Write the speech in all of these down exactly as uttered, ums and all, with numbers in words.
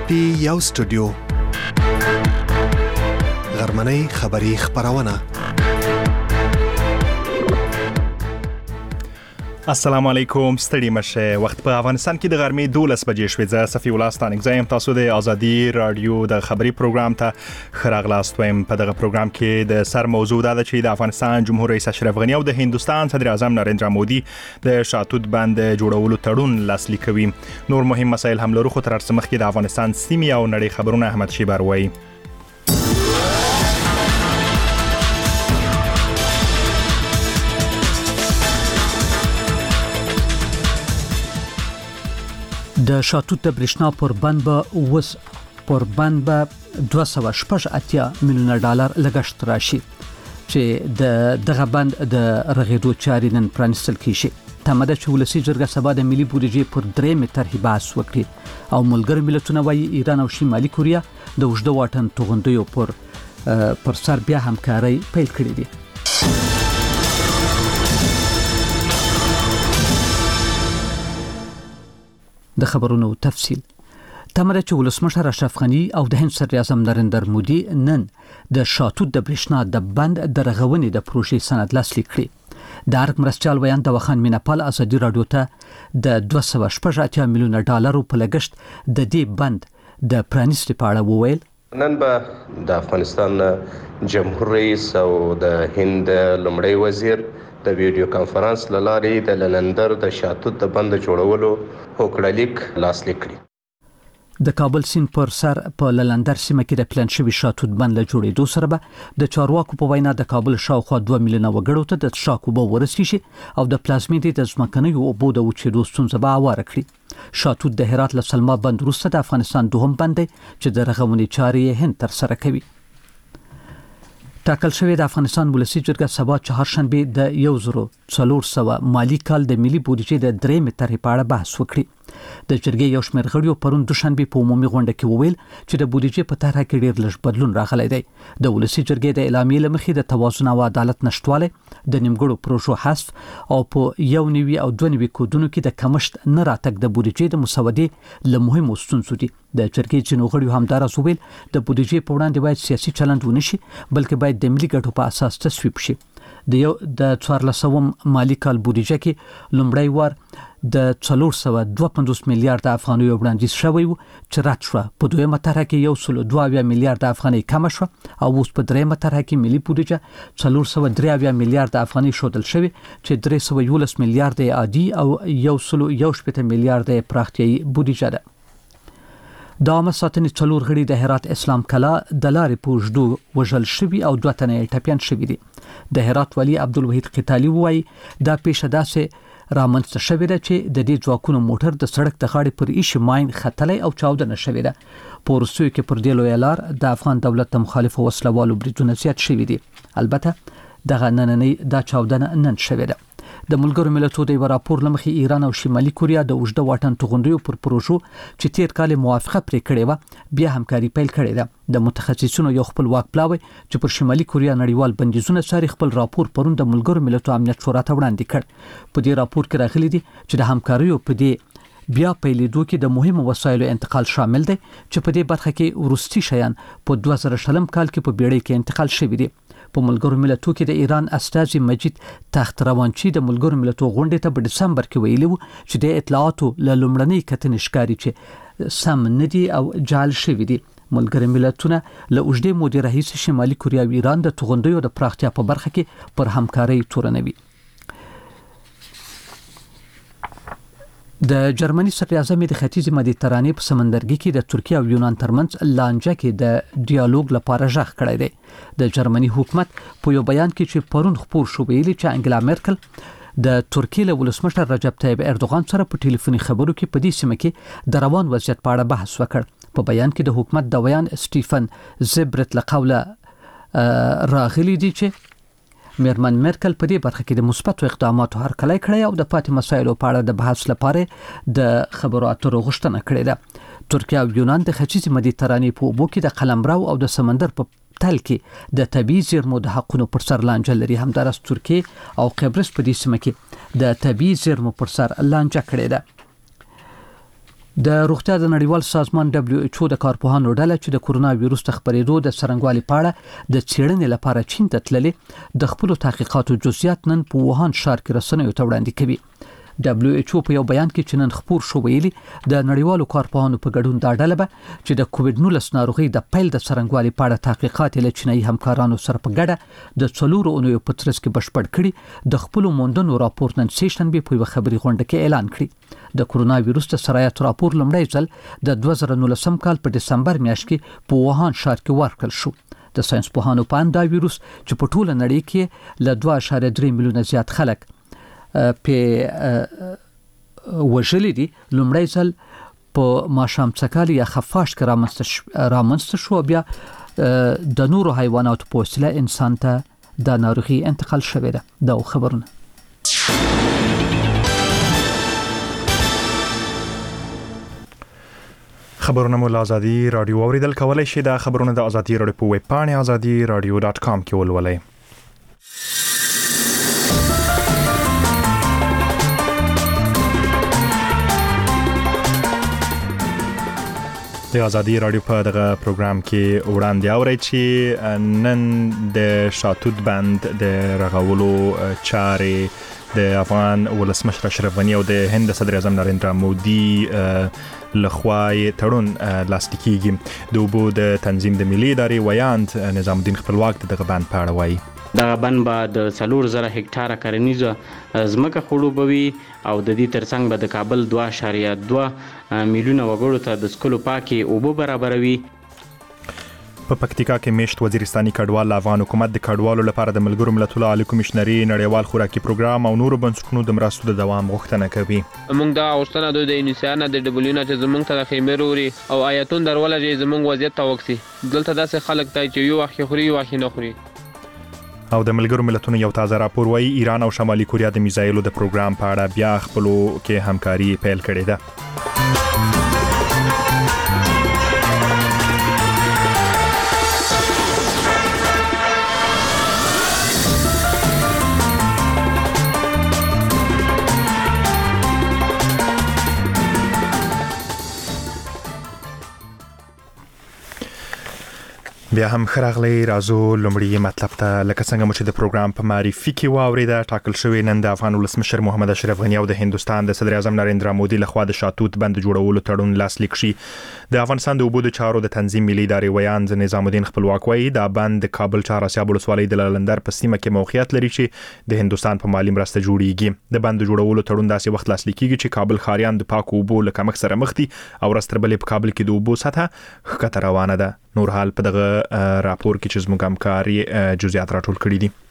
پټي یو سټوډیو غرمنۍ خبری خبرونه. السلام علیکم، ستړي مشه. وخت په افغانستان کې د غرمې دولس بجې شوې. زه صفي الله ستانک زایم تاسو د ازادي رادیو د خبري پروګرام ته خراغلاست وایم. په دغه پروګرام کې د سر موضوع ده چې د افغانستان جمهور رئیس اشرف غنی او د هندستان صدر اعظم نریندرا مودي د شاتوت بند جوړولو تړون لاسلیک کوي. نور مهم مسایل هم لرو، خو تر هر څه مخکې د افغانستان سیمې او نړۍ خبرونه احمد شیبر وایي. د شاتوت د برېښنا پر بند به وس پر بند به دوه سوه شپږ اتیا میلیونه ډالر لګښت راشي چې د دغه بند د رغېدو چارې نن پرانیستل کیږي. تمه ده چې ولسي جرګه سبا د ملي بودیجې پر درېیمې طرحې بحث وکړي او ملګرو ملتونه وایي ایران او شمالي کوریا د اوږده واټن توغندیو پر پر سر بیا همکاري پیل کړې دي. د خبرونو تفصیل. تمره چې ولسمشر اشرف غنی او د هند صدر اعظم نریندر مودي نن د شاتوت د برېښنا د بند د رغونې د پروژې سند لاسلیک کړی. د ارګ مرستيال ویان د وخان مینپال ازادي رادیو ته د دوه سوه شپږ اتیا میلیونه ډالرو په لګښت د دې بند د پرانیستي په اړه وویل. نن به د افغانستان جمهور رئیس او د هند لومړی وزیر د ویډیو کانفرنس لارې د لندن د شاتوت د بند جوړولو هوکړلیک لاسلیک کړي. د کابل سیند پر سر په لندن سیمه کې د پلان شوی شاتوت بند له جوړېدو سره به د چارواکو په وینا د کابل شاوخوا دوه میلیونه وګړو ته د څښاک اوبه ورسیږي او د پلازمینې د ځمکنیو اوبو د وچېدو ستونزه به هواره کړي. شاتوت د هرات له سلما بند وروسته د افغانستان دوهم بند دی چې د رغونې چارې یې هند ترسره کوي. ټاکل شوی د افغانستان ولسي جرګه سبا چهارشنبه د یو زرو څلور سوه مالی کال د ملي بودیجې د درېیمې طرحې په اړه بحث وکړي. د جرګې یو شمېر غړیو پرون دوشنبه په عمومي غونډه کې وویل چې د بودیجې په طرحه کې ډېر لږ بدلون راغلی دی. د ولسي جرګې د اعلامیې له مخې د توازن او عدالت نشټوالی، د نیمګړو پروژو حذف او په یو نوي او دوه نوي کودونو کې د کمښت نه راتګ د بودیجې د مسودې له مهمو ستونزو دي. د جرګې ځینو غړیو همداراز وویل د بودیجې په وړاندې باید سیاسي چلند ونه شي، بلکې باید د ملي ګټو په اساس تصویب شي. د یو د څوارلسم مالی کال بودیجه کې لومړی وار د څلور سوه دوه پنځوس میلیارډ افغانیو وړاندیز شوی و چې رد شوه. په دویمه طرحه کې یو سل دوه اویا میلیارډ افغانۍ کم شوه او اوس په دریمه طرحه کې ملي بودیجه څلور سوه درې اویا میلیارډ افغانۍ ښودل شوې چې درې سوه یولس میلیارډ عادي او یو سل یو شپېته میلیارډ پراختیایي بودیجه ده. د عامه ساتنې څلور غړي د هرات اسلام کلا د لارې په اوږدو وژل شوي او دوه تنه یې ټپیان شوي دي. د هرات والي عبدالوحید قتالي وایي دا پیښه داسې رامنځته شوې ده چې د دې ځواکونو موټر د سړک د غاړې پر ایښې ماین ختلی او چاودنه شوې ده. په وروستیو کې پر دې لویه لار د افغان دولت د مخالفو وسلوالو بریدونه زیات شوي دي. البته دغه نننۍ دا چاودنه نن شوې ده. د ملګرو ملتونو د یو راپور لمخې ایران او شمالي کوریا د اوږده واټن توغندیو پر پروژو چې تیر کال موافقه پرې کړې و بیا همکاري پیل کړې ده. د متخصصینو یو خپل واک پلاوی چې پر شمالي کوریا نړیوال بندیزونه ساري خپل راپور پرون د ملګرو ملتونو امنیت شورا ته وړاندې کړ. په دې راپور کې راغلي دي چې د همکاریو په دې بیا پیلېدو کې د مهمو وسایلو انتقال شامل دی چې په دې برخه کې وروستي شیان په دوه زره شلم کال کې په بیړۍ کې انتقال شوي دي. په ملګرو ملتونو کې د ایران استازي مجید تخت روانچی د ملګرو ملتونو غونډې ته په دسمبر کې ویلي وو چې د اطلاعاتو له لومړنۍ کتنې ښکاري چې سم نه دي او جعل شوي دي. ملګرو ملتونه له اوږدې مودې راهیسې شمالي کوریا او ایران د توغندیو د پراختیا په برخه کې پر همکارۍ تورنوي. د جرمني صدر اعظم د ختیځ مدیترانې په سمندرګي کې د ترکیه او یونان ترمنځ لانجه کې د ډیالوګ لپاره ژغ کړی دی. د جرمني حکومت په یو بیان کې چې پرون خپور شو ویلي چې انګلا مرکل د ترکیه له ولسمشر رجب طیب اردوغان سره په ټلیفوني خبرو کې په دې سیمه کې د روان وضعیت په اړه بحث وکړ. په بیان کې د حکومت د ویان سټیفن زبرت له قوله راغلي دي چې میرمن مرکل په دې برخه کې د مثبتو اقداماتو هرکلی کړی او د پاتې مسایلو په اړه د بحث لپاره د خبرو اترو غوښتنه کړې ده. ترکیه او یونان د ختیځ مدیترانې په اوبو کې د قلمرو او د سمندر په تل کې د طبیعي زیرمو د حقونو پر سر لانجه لري. همدارس ترکیه او قبرس په دې سیمه کې د طبیعي زیرمو پر سر لانجه کړې ده. د روغتیا د نړیوال سازمان دبليو ایچ او د کارپوهانو ډله چې د کورونا وایروس د خپرېدو د څرنګوالي په اړه د څېړنې لپاره چین ته تللې د خپل تحقیقاتو جزئیات نن په ووهان ښار کې رسنیو ته وړاندې کوي. دبليو ایچ او په یو بیان کې چې نن خبر شو ویلي د نړیوالو کارپوهانو په ګډون دا ډله به چې د کووډ نولس ناروغي د پیل د څرنګوالي په اړه تحقیقات له چینایي همکارانو سره په ګډه د څلورو اونیو په ترڅ کې بشپړ کړي د خپل موندنو راپور نن سیشن به په خبري غونډه کې اعلان کړي. د کورونا وایروس د سرایت راپور لومړی ځل د دوه زره نولسم کال په دسمبر میاشت کې په ووهان ښار کې ورکړل شو. د ساينس پوهانو په اند دا وایروس چې په ټوله نړۍ کې له دوه اعشاریه درې میلیونه زیات خلک په وژلې دي لومړی ځل په ماشام څکالي یا خفاش کې رامنځته شو بیا د نورو حیواناتو په وسیله انسان ته د ناروغي انتقال شوې ده. دا خبرونه خبرونه مو آزادي رادیو اوریدل کولای شي. دا خبرونه د آزادي رادیو په ویب پاڼه آزادي رادیو ډاټ کام کې ولولئ. د آزادي رادیو په دغه پروګرام کې وړاندې اورئ چې نن د شاتوت بند د رغولو چارې د افغان ولسمشر اشرف غنی او د هند صدر اعظم نریندرا مودي لخوا تړون لاسلیک کیږي. د اوبو د تنظیم د ملي ادارې ویاند نظام الدین خپلواک دغه بند په اړه وایي. دغه بند به د څلور زره هکټاره کرنیزه ځمکه خړوبوي او د دې ترڅنګ به د کابل دوه اعشاریه دوه میلیونه وګړو ته د سکلو پاکي اوبه برابروي. په پکتیکا کې میشت وزیرستاني کډوال افغان حکومت د کډوالو لپاره د ملګرو ملتونو عالی کمشنري نړیوال خوراکي پروګرام او نورو بنسټونو د مرستو د دوام غوښتنه کوي. موږ دا غوښتنه د انسانانو د ډبلیو نه چې زموږ ته د خیمه وروړي او آیتون درول چې زموږ وضعیت ته وکسي. دلته داسې خلک ته چې یو وخت خوري یو وخت نه خوري. او د ملګرو ملتونو یو تازه راپور وايي ایران او شمالي کوریا د میزایلو د پروګرام په اړه بیا خپلو کې همکاري پیل کړې ده. بیا هم خراغلی رازو لومړی مطلب ته لکه څنګه مو چې د پروګرام په معرفي کې واوریده ټاکل شوی نن د افغان ولسمشر محمد اشرف غنی او د هندستان د صدر اعظم نریندرا مودي لخوا د شاتوت بند جوړولو تړون لاسلیک شي. د افغانستان د اوبو د چارو د تنظیم ملي ادارې ویاند نظام الدین خپلواک وایي دا بند د کابل چهار اسیاب ولسوالۍ د لالندر په سیمه کې موقعیت لري چې د هندستان په مالی مرسته جوړیږي. د بند جوړولو تړون داسې وخت لاسلیک کیږي چې کابل خاریان د پاکو اوبو له کمښت سره مخ دي او راستربلې په کابل کې د اوبو سطحه ښکته روانه ده. نور حال په دغه راپور کې چې زموږ همکاري جزئیات راټول کړي دي.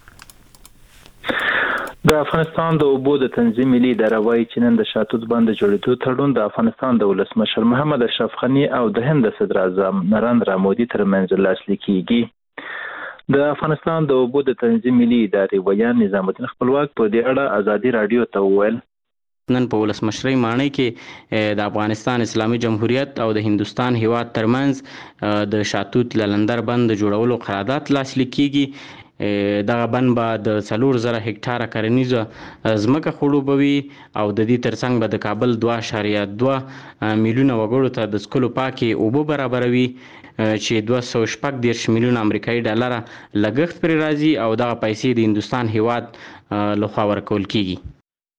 د افغانستان د اوبو د تنظیم ملي اداره وايي چې نن د شاتوت بند جوړېدو تړون د افغانستان د ولسمشر محمد اشرف غنی او د هند صدر اعظم نریندرا مودي ترمنځ لاسلیک کیږي. د افغانستان د اوبو د تنظیم ملي ادارې ویان نظام الدین خپلواک په دې اړه آزادي رادیو ته وویل نن په ولسمشرۍ ماڼۍ کې د افغانستان اسلامي جمهوریت او د هندستان هیواد ترمنځ د شاتوت لالندر بند جوړولو قرارداد لاسلیک کیږي. دغه بند به د څلور زره هکټاره کرنیزه ځمکه خړوبوي او د دې ترڅنګ به د کابل دوه اعشاریه دوه میلیونه وګړو ته د سکلو پاکي اوبه برابروي چې دوه سوه شپږ دېرش میلیونه امریکایي ډالره لګښت پرې راځي او دغه پیسې د هندستان هیواد لخوا ورکول کیږي.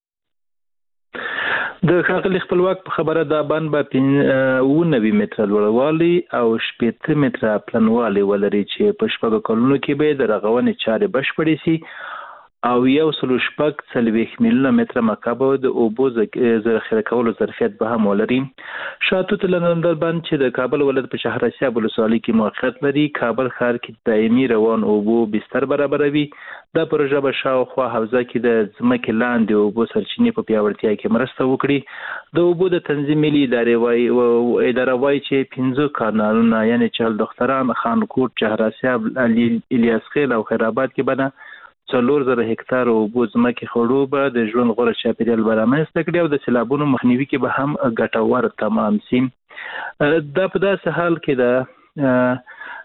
د ښاغلي خپلواک په خبره دا بند به اووه نوي متره لوړوالی او شپېته متره پلنوالی ولري چې په شپږو کلونو کې به د رغونې چارې بشپړې سي او یو سل شپږ څلوېښت میلیونه متره مکعب د اوبو ذخیره کولو ظرفیت به هم ولري. شاتوت لالندر بند چې د کابل ولایت په شهراسیاب ولسوالۍ کې موقعیت لري کابل ښار کې دایمي روان اوبو بستر برابروي. دا پروژه به شاوخوا حوزه کې د ځمکې لاندې اوبو سرچینې په پیاوړتیا کې مرسته وکړي. د اوبو د تنظیم ملي ادارې وايي اداره وايي چې پنځه کانالونه یعنی چهل دختران خانکوټ چهراسیاب الیاس خیل او خیرآباد کې بنه څلور زره هکټار اوبو ځمکې خړوبه د ژوند غوره چاپیریال برابر کړي او د سیلابونو مخنیوي کې به هم ګټور تمام شي. دا په داسې حال کې ده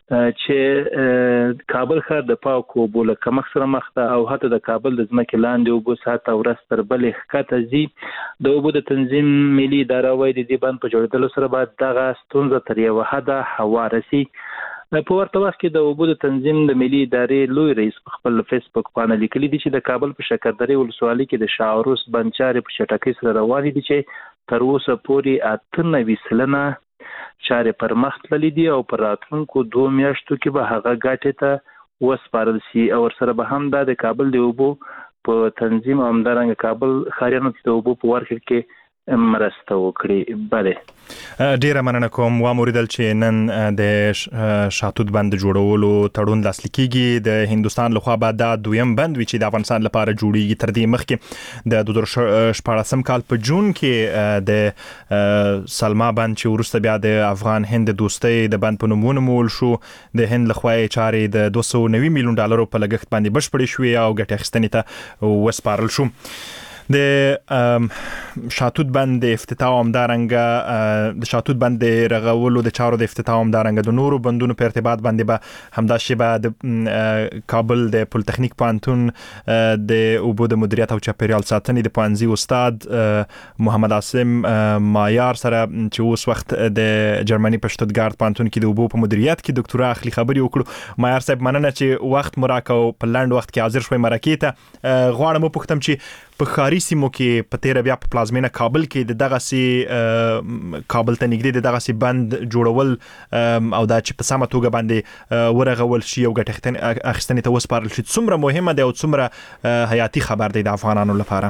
چې کابل ښار د پاکو اوبو له کمښت سره مخ ده او حتی د کابل د ځمکې لاندې اوبو ساعت ورځ تر بلې ښکته ځي. د اوبو د تنظیم ملي اداره وايي د دې بند په جوړېدلو سره باید دغه ستونزه تر یوه حده هواره سي. په ورته وخت کې د اوبو د تنظیم د ملي ادارې لوی رئیس په خپل فیسبوک باندې لیکلي دي چې د کابل په شکردرې ولسوالۍ کې د شاعروس بند چارې په چټکۍ سره روانې دي چې تر اوسه پورې اته نوي سلنه چارې پر مخ تللې دي او پر راتلونکو دوه میاشتو کې به هغه ګټې ته وسپارل شي او ورسره به هم د کابل د اوبو په تنظیم او همدارنګه کابل ښاریانو ته د اوبو په ورکړه کې مرسته وکړي. بله ډیره مننه کوم. و موریدل چې نن د شاتوت بند جوړولو تړون لاسلیک کیږي. د هندستان لخوا به دا دویم بند وي چې د افغانستان لپاره جوړیږي. تر دې مخکې د دوه زره شپاړسم کال په جون کې د سلما بند چې وروسته بیا د افغان هند دوستۍ د بند په نوم ونومول شو، د هند لخوا چارې د دوه سوه نوي میلیون ډالرو په لګښت باندې بشپړې شوې او ګټې اخیستنې ته وسپارل شو. د شاتوت بند د افتتاح همدارنګه د شاتوت بند د رغولو د چارو د افتتاح همدارنګه د نورو بندونو په ارتباط باندې به همدا شیبه د کابل د پولیټیکنیک پوهنتون د اوبو د مدیریت او چاپیریال ساتنې د پوهنځي استاد محمد عاصم مایار سره چې اوس وخت د جرمني په شتوتګارت پوهنتون کې د اوبو په مدیریت کې ډاکټورا اخلي خبرې وکړو. مایار صاحب مننه چې وخت مراکو په لنډ وخت کې حاضر شوي مرکې ته. غواړم وپوښتم چې په ښاري سیمو کې په تیره بیا په پلازمینه کابل کې د دغسې کابل ته نږدې د دغسې بند جوړول او دا چې په سمه توګه باندې ورغول شي او ګټې اخیستنې ته وسپارل شي څومره مهمه ده او څومره حیاتي خبر دی د افغانانو لپاره؟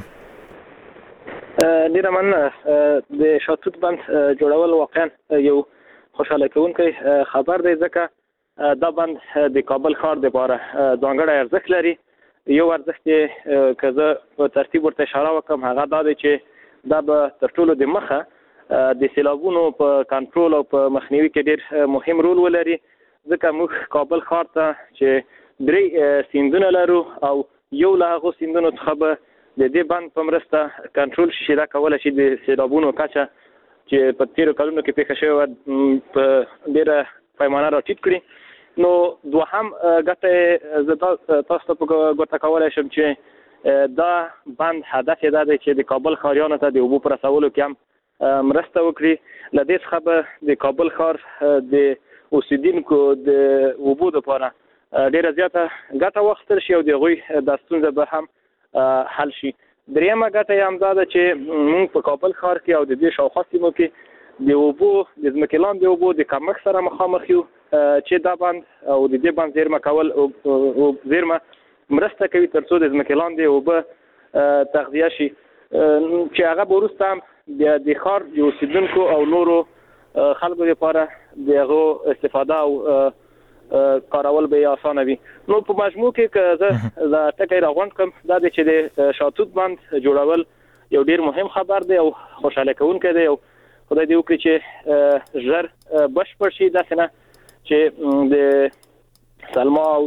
ډیره مننه. د شاتوت بند جوړول واقعا یو خوشاله کوونکی خبر دی ځکه دا بند د کابل ښار لپاره ځانګړی ارزښت لري. یو ارزښت چې که زه په ترتیب ورته اشاره وکړم هغه دا دی چې دا به تر ټولو د مخه د سیلابونو په کنټرول او په مخنیوي کې ډېر مهم رول ولري، ځکه موږ کابل ښار ته چې درې سیندونه لرو او یو له هغو سیندونو څخه به د دې بند په مرسته کنټرول شي، دا کولی شي د سیلابونو کچه چې په تېرو کلونو کې پیښه شوې وه په ډېره پیمانه راټیټ کړي. نو دوهم ګټه زه تاسو ته په ګوته کولی شم چې دا بند هدف یې دا دی چې د کابل ښاریانو ته د اوبو په رسولو کې هم مرسته وکړي. له دې څخه به د کابل ښار د اوسیدونکو د اوبو دپاره ډېره زیاته ګټه واخیستل شي او د هغوی دا ستونزه به هم حل شي. درېیمه ګټه یې هم دا ده چې موږ په کابل ښار کې او د دې شاوخوا سیمو کې د اوبو د ځمکې لاندې اوبو د کمښت سره مخامخ یو چې دا بند او د دې بند زیرمه کول او زیرمه مرسته کوي تر څو د ځمکې لاندې اوبه تغذیه شي چې هغه به وروسته هم د ښار د اوسېدونکو او نورو خلکو لپاره د هغو استفاده او کارول به یې اسانه وي. نو په مجموع کې که زه دا ټکی راغونډ کړم دا دی چې د شاتوت بند جوړول یو ډېر مهم خبر دی او خوشحاله کوونکی دی او خدای دې وکړي چې ژر بشپړ شي، داسې نه چې د سلما او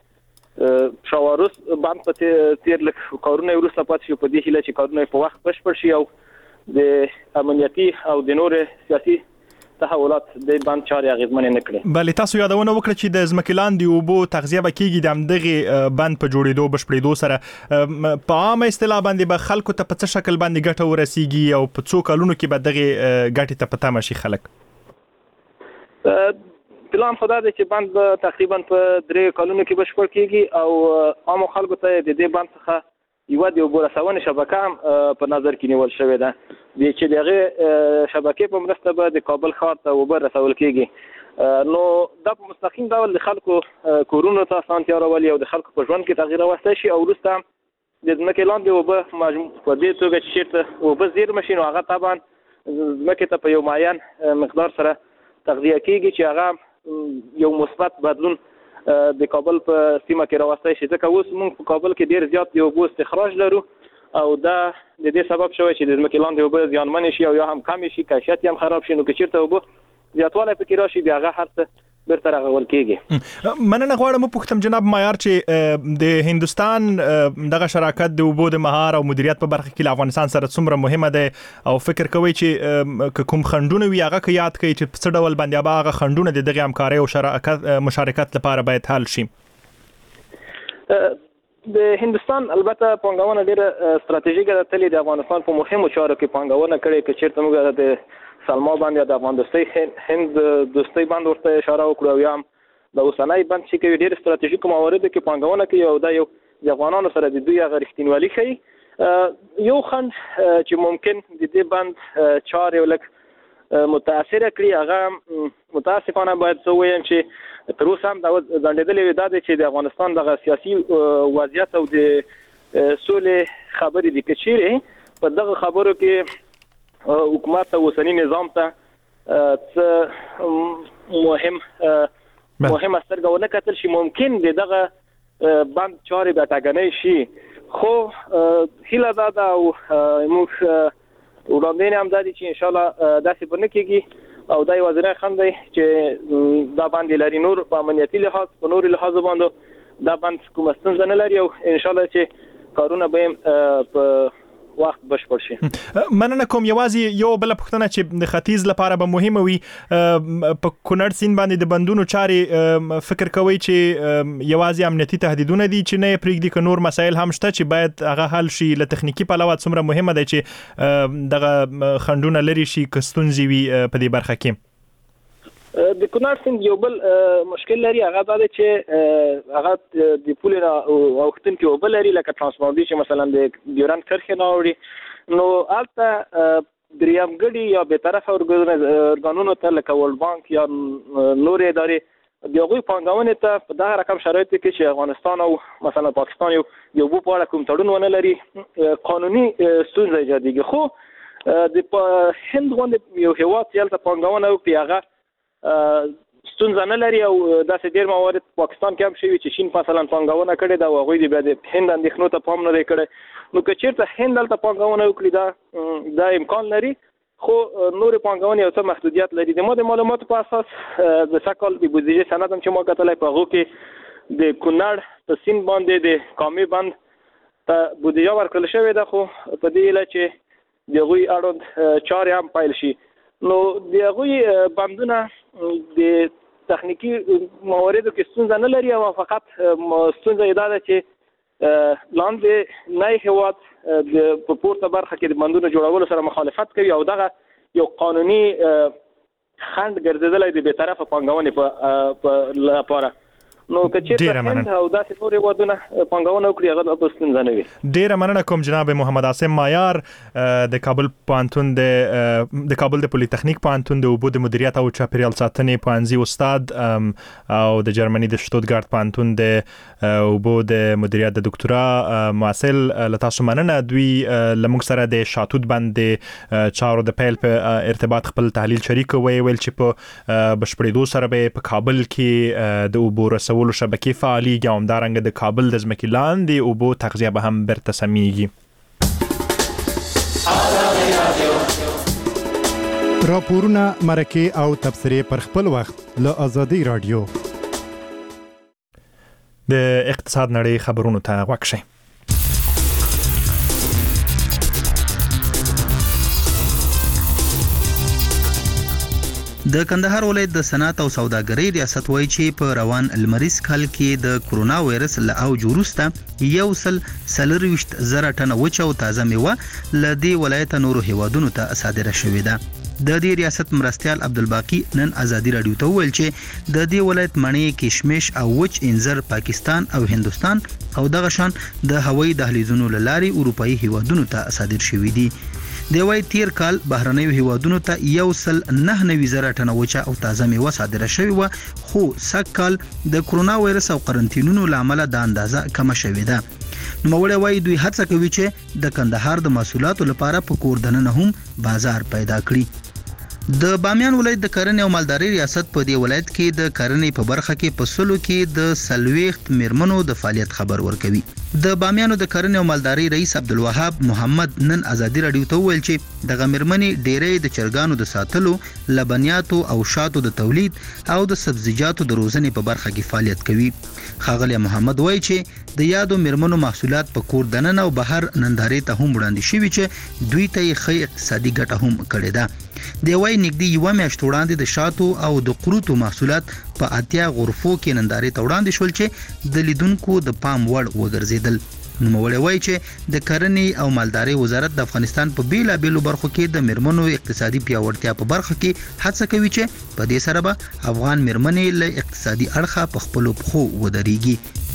د شاوروس بند په تېر لږ کارونه یې وروسته پاتې شي. په دې هیله چې کارونه یې په وخت بشپړ شي او د امنیتي او د نورې سیاسي تحولات د بند چارې اغېزمنې نه کړي. بله تاسو یادونه وکړه چې د ځمکې لاندې اوبو تغذیه به کېږي د همدغې بند په جوړېدو بشپړېدو سره. په عامه اصطلاح باندې به خلکو ته په څه شکل باندې ګټه ورسیږي او په څو کلونو کې به دغې ګټې ته په تمه شي خلک؟ پلان خو دا دی چې بند به تقریبا په درې کلونو کې بشپړ کېږي او عامو خلکو ته د دې بند څخه یوه د اوبو رسونې شبکه هم په نظر کې نیول شوې ده چې د هغې شبکې په مرسته به د کابل ښار ته اوبه رسول کېږي. نو دا په مستقیم ډول د خلکو کورونو ته اسانتیا راولي او د خلکو په ژوند کې تغییر راوستی شي او وروسته د ځمکې لاندې اوبه په دې توګه چې چېرته اوبه زیرمه شي نو هغه طبعا ځمکې ته په یو معین مقدار سره تغذیه کېږي چې هغه یو مثبت بدلون د کابل په سیمه کې راوستی شي، ځکه اوس موږ په کابل کې ډېر زیات د اوبو استخراج لرو او دا د دې سبب شوی چې د ځمکې لاندې اوبه زیانمنې شي او یا هم کمې شي، کیفیت یې هم خراب شي. نو که چېرته اوبه زیاتوالی پکې راشي بیا هغه هر څه بیرته راغول کیږي. مننه غواړم پوښتم جناب مایار چې د هندستان دغه شراکت د اوبو د مهار او مدیریت په برخه کې افغانستان سره څومره مهمه ده او فکر کوي چې کوم خندونه وي هغه کې یاد کړئ چې څه ډول باندې هغه خندونه د دغه همکاري او شراکت مشارکت لپاره باید حل شي. د هندستان البته پانګونه ډیره ستراتیژیکه ده، تل د افغانستان په مهمو چارو کې پانګونه کړې چې چیرته موږ د سلما باندې د افغان دوستۍ هند دوستۍ باندې ورته اشاره وکړو، یا هم د اوسنۍ بند چې کوي ډېر ستراتیژیک موارد کې پانګونه کوي او دا یو د افغانانو سره د دوی هغه رښتینولي ښیي. یو خند چې ممکن د دې بند چارې ولک متاثره کړي هغه متاسفانه باید زه ووایم چې تر اوسه هم دا ځنډېدلې وي، دا دی چې د افغانستان دغه سیاسي وضعیت او د سولې خبرې دي که چیرې په دغه خبرو کې حکومت ته اوسنی نظام ته څه مهم مهم سترګه ونه کتل شي، ممکن د دغه بند چارې به ټاکنۍ شي. خو هیله دا ده او موږ وړاندوینې هم دا دي چې انشاءالله داسې به نه کېږي او دا یوازینی خنډ دی چې دا باندې لري. نور په امنیتي لحاظ په نورو لحاظو باندې دا بند کومه ستونزه نه لري او انشاءالله چې کارونه به یې په وخت بشپړ شي. مننه کوم. یوازې یو بل پوښتنه چې د ختیځ لپاره به مهمه وي، په کونړ سیند باندې د بندونو چارې فکر کوي چې یوازې امنیتي تهدیدونه دي چې نه پرېږدي که نور مسایل هم شته چې باید هغه حل شي؟ له تخنیکی پلوه څومره مهمه ده چې دغه خنډونه لري شي که ستونزې وي په دې برخه کې؟ د کونړ سیند یو بل مشکل لري، هغه دا دی چې هغه د پولې اوښتونکي اوبه لري لکه ترانسفارمر چې مثلا د ډیورنډ کرښې نه اوړي، نو هلته درېیمګړي یا بېطرفه ارګانونو ته لکه ورلډ بانک یا نورې ادارې د هغوی پانګونې ته په دغه رقم شرایطو کې چې افغانستان او مثلا پاکستان یو د اوبو په اړه کوم تړون ونه لري قانوني ستونزه ایجادېږي. خو د هند غوندې یو هېواد چې هلته پانګونه وکړي هغه ستونزه نه لري او داسې ډېر موارد پاکستان کې هم شوي چې چین مثلا پانګونه کړې ده او هغوی د بیا د هند اندېښنو ته پام نه دی کړی. نو که چېرته هند هلته پانګونه وکړي دا دا امکان لري، خو نورې پانګونې یو څه محدودیت لري. د ما د معلوماتو په اساس د سږ کال د بودیجې سند هم چې ما کتلی په هغو کې د کونړ په سیند باندې د کامې بند ته بودیجه ورکړل شوې ده، خو په دې هیله چې د هغوی اړوند چارې هم پیل شي. نو د هغوی بندونه د تخنیکی مواردو کې ستونزه نه لري او فقط ستونزه یې دا ده چې لاندې نه هېواد په پورته برخه کې د بندونو جوړولو سره مخالفت کوي او دغه یو قانوني خنډ ګرځېدلی د بېطرفه پانګونې په لپاره. نو که چېرته هند او داسې نور هېوادونه پانګونه وکړي هغه به ستونزه نه وي. ډېره مننه کوم جناب محمد عاصم مایار د کابل پوهنتون د کابل د پولیتخنیک پوهنتون د اوبو د مدیریت او چاپیریال ساتنې پوهنځي استاد او د جرمني د شتوتګارت پوهنتون د اوبو د مدیریت د دکتورا محصل. له تاسو مننه. دوی له موږ سره د شاتوت بند د چارو د پیل په ارتباط خپل تحلیل شریک وی ویل چې په بشپړېدو سره به په کابل کې د اوبو رسولو شبکې فعالیږي او همدارنګه د کابل د ځمکې لاندې اوبو تغذیه به هم بیرته سمیږي. راپورونه، مرکې او تبصرې پر خپل وخت له آزادۍ رادیو. د اقتصاد نړۍ خبرونو ته غوږ شئ. د کندهار ولایت د صنعت او سوداګرۍ ریاست وایي چې په روان لمریز کال کې د کرونا وایرس له اوج وروسته یو سل څلرویشت زره ټنه وچه او تازه میوه له دې ولایت نورو هیوادونو ته صادره شوې ده. د دې ریاست مرستیال عبدالباقی نن آزادی رادیو ته وویل چې د دې ولایت مڼې، کشمش او وچ انځر پاکستان او هندستان او دغه شان د هوایي دهلیزونو له لارې اروپایي هیوادونو ته صادر شوي دي. د وای تیر کال بهرنیو هیوادونو ته یو سل نه نوي زره ټنه وچه او تازه میوه صادره شوې وه، خو سږ کال د کرونا وایرس او قرنطینونو له امله دا اندازه کمه شوې ده. نوموړی وایي دوی هڅه کوي چې د کندهار د محصولاتو لپاره په کور دننه هم بازار پیدا کړي. د بامیان ولایت د کرنې او مالدارۍ ریاست په دې ولایت کې د کرنې په برخه کې په سلو کې د څلوېښت میرمنو د فعالیت خبر ورکوي. د بامیانو د کرنې او مالدارۍ رئیس عبدالوهاب محمد نن ازادي رادیو ته وویل چې د غمرمنې ډېرې د چرګانو د ساتلو، لبنیاتو او شاتو د تولید او د سبزیجاتو د روزنې په برخه کې فعالیت کوي. ښاغلی محمد وایي چې د یادو مرمنو محصولات په کور دننه او بهر نندارې ته هم وړاندې شوي چې دوی ته یې ښه اقتصادي ګټه هم کړې ده. دی وایي نږدې یوه میاشت وړاندې د شاتو او د قروتو محصولات په اتیا غرفو کې نندارې ته وړاندې شول چې د لیدونکو د پام وړ وګرځېدل. نوموړی وایي چې د کرنې او مالدارۍ وزارت د افغانستان په بیلابیلو برخو کې د مرمنو اقتصادي پیاوړتیا په برخه کې هڅه کوي چې په دې سره به افغان مرمنې له اقتصادي اړخه په خپلو پښو ودرېږي.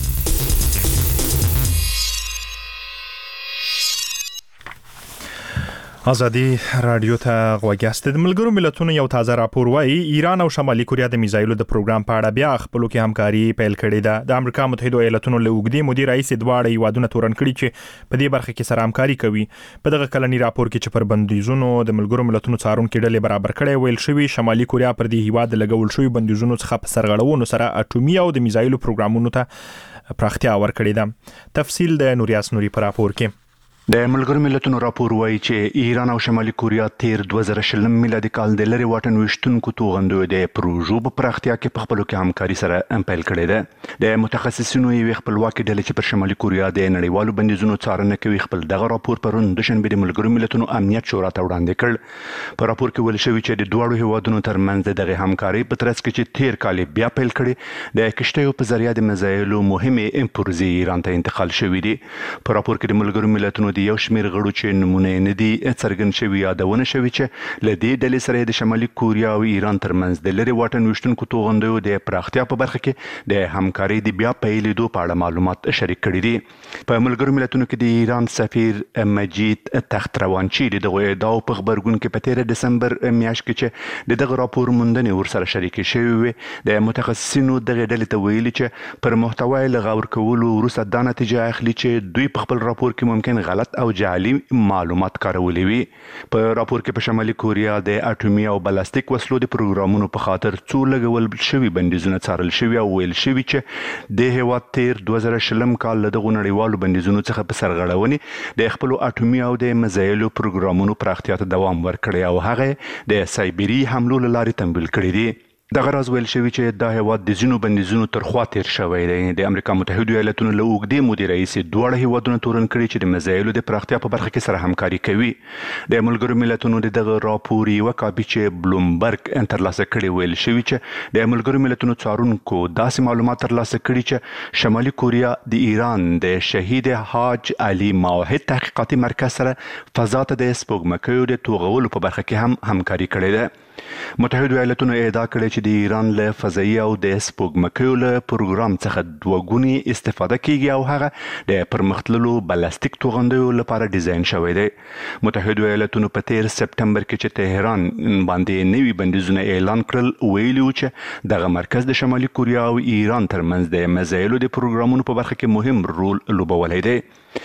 ازادي رادیو ته غوږیاست. د ملګرو ملتونو یو تازه راپور وایي ایران او شمالي کوریا د میزایلو د پروګرام په اړه بیا خپلو کې همکاري پیل کړې ده. د امریکا متحده ایالاتونو له اوږدې مودې راهیسې دواړه هیوادونه تورن کړي چې په دې برخه کې سره همکاري کوي. په دغه کلني راپور کې چې پر بندیزونو د ملګرو ملتونو څارونکو ډلې برابر کړي ویل شوی شمالي کوریا پر دې هیواد لګول شوی بندیزونو څخه په سرغړونو سره اټومي او د میزایلو پروګرامونو ته پراختیا ورکړې ده. تفصیل د نوریاس نوري په راپور کې. د ملګرو ملتونو راپور وایي چې ایران او شمالي کوریا تیر دوه زره شلم میلادي کال د لری واټن وشتونکو توغندو د پروژو په پراختیا کې په خپلو کې همکاري سره پیل کړې ده. د متخصصینو یو خپلواکي ډلې چې پر شمالي کوریا د نړیوالو بندیزونو څارنه کوي خپل دغه راپور پرون د شنبه د ملګرو ملتونو امنیت شورا ته وړاندې کړ. په راپور کې ویل شوی چې د دوه هیوادونو ترمنځ دغه همکاري په ترڅ کې چې تیر کال بیا پیل کړي د کشتیو په ذریعہ د مزایلو مهمه پروژې ایران ته انتقال شوې دي. په راپور کې د ملګرو ملتونو د یو شمېر غړو چې نمونه نه دي څرګند شوي یادونه شوي چې له دې ډلې سره د شمالي کوریا او ایران ترمنځ د لری واټن وشتونکو توغندو د پراختیا په برخه کې د همکاري د بیا پیلېدو په اړه معلومات شریک کړي دي. په ملګرو ملتونو کې د ایران سفیر مجید تختروانچی دغه ادعا په خبرګون کې په تیر دسمبر میاشت کې چې دغه راپور موندنې ورسره شریک شوی وي د متخصصینو دغه ډلې ته ویلي چې پر محتوای لغور کولو وروسته دا نتیجه اخلي چې دوی په خپل راپور کې ممکن غلط او جعلي معلومات کارولي وي. په راپور کې په شمالي کوریا د اټومي او بلاستیک وسلو د پروګرامونو په خاطر څو لګول شوي بندیزونه څارل شوي او ویل شوي چې د هیواد تیر دوه زره شلم کال له دغو نړیوالو بندیزونو څخه په سرغړونې د خپلو اټومي او د مزایلو پروګرامونو پراختیا ته دوام ورکړی او هغه د سایبري حملو له لارې تمویل کړی دی. دغه راز ویل شوی چې دا هیواد د ځینو بندیزونو تر خوا تیر شوی دی. د امریکا متحده ایالاتونو له اوږدې مودې راهیسې دواړه هیوادونه تورن کړي چې د مزایلو د پراختیا په برخه کې سره همکاري کوي. د ملګرو ملتونو د دغه راپور یوه کاپي چې بلومبرګ ترلاسه کړي ویل شوي چې د ملګرو ملتونو څارونکو داسې معلومات ترلاسه کړي چې شمالي کوریا د ایران د شهید حاج علي موحد تحقیقاتي مرکز سره فضا ته د سپوږمکیو د توغولو په برخه کې هم همکاري کړې ده. متحده ایالاتونو ادعا کړې چې د ایران له فضایي او د سپوږمکیو له پروګرام څخه دوه ګونی استفاده کیږي او هغه د پرمختللو بلاستیک توغندیو لپاره ډیزاین شوی دی. متحده ایالاتونو په تیر سپټمبر کې چې تهران باندې نوي بندیزونه اعلان کړل ویلي و چې دغه مرکز د شمالي کوریا او ایران ترمنځ د مزایلو د پروګرامونو په برخه کې مهم رول لوبولی دی.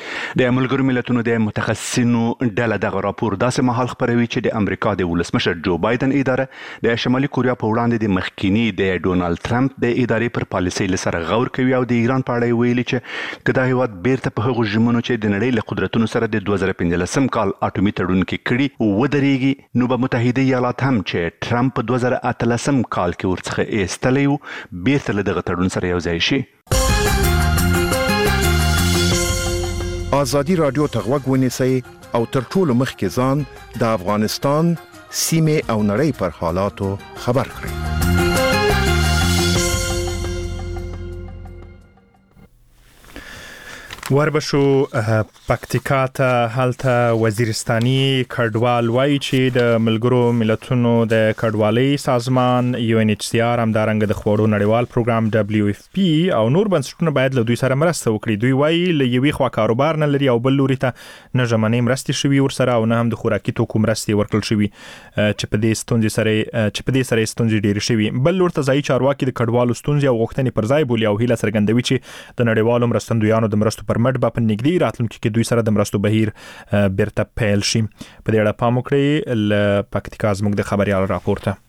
د ملګرو ملتونو د متخصصینو ډله دغه راپور داسې مهال خپروي چې د امریکا د ولسمشر جو بایدن اداره د شمالي کوریا په وړاندې د مخکینی د ډونالد ټرمپ د ادارې پر پالیسۍ له سره غور کوي او د ایران په اړه ویلي چې که دا هیواد بیرته په هغو ژمنو چې د نړۍ له قدرتونو سره د دوه زره پنځلسم کال اټومي تړون کې کړي ودرېږي نو به متحده ایالات هم چې ټرمپ په دوه زره اتلسم کال کې ورڅخه ایستلی و بیرته له دغه تړون سره یوځای شي. ازادي رادیو ته غوږ ونیسئ او تر ټولو مخکې ځان د افغانستان سیمې او نړۍ پر حالاتو خبر کړئ. وربشو پکتیکا ته هلته وزیرستاني کډوال وایي چې د ملګرو ملتونو د کډوالۍ سازمان یو ان ایچ سی آر همدارنګه د خوړو نړیوال پروګرام دبلیو اف پی او نور بنسټونه باید له دوی سره مرسته وکړي. دوی وایي له یوې خوا کاروبار نه لري او بل لوري ته نه ژمنې مرستې شوي ورسره او نه هم د خوراکي توکو مرستې ورکړل شوي چې په دې ستونزې سره چې په دې سره ستونزې ډېرې شوي. بل لور ته ځایي چارواکي د کډوالو ستونزې او غوښتنې پر ځای بولي او هیله څرګندوي چې د نړیوالو مرستندویانو د مرستو پر مټ به په نږدې راتلونکي کې دوی سره د مرستو بهیر بیرته پیل شي. په دې اړه پام وکړئ. له پکتیکا زموږ د خبريال راپور ته.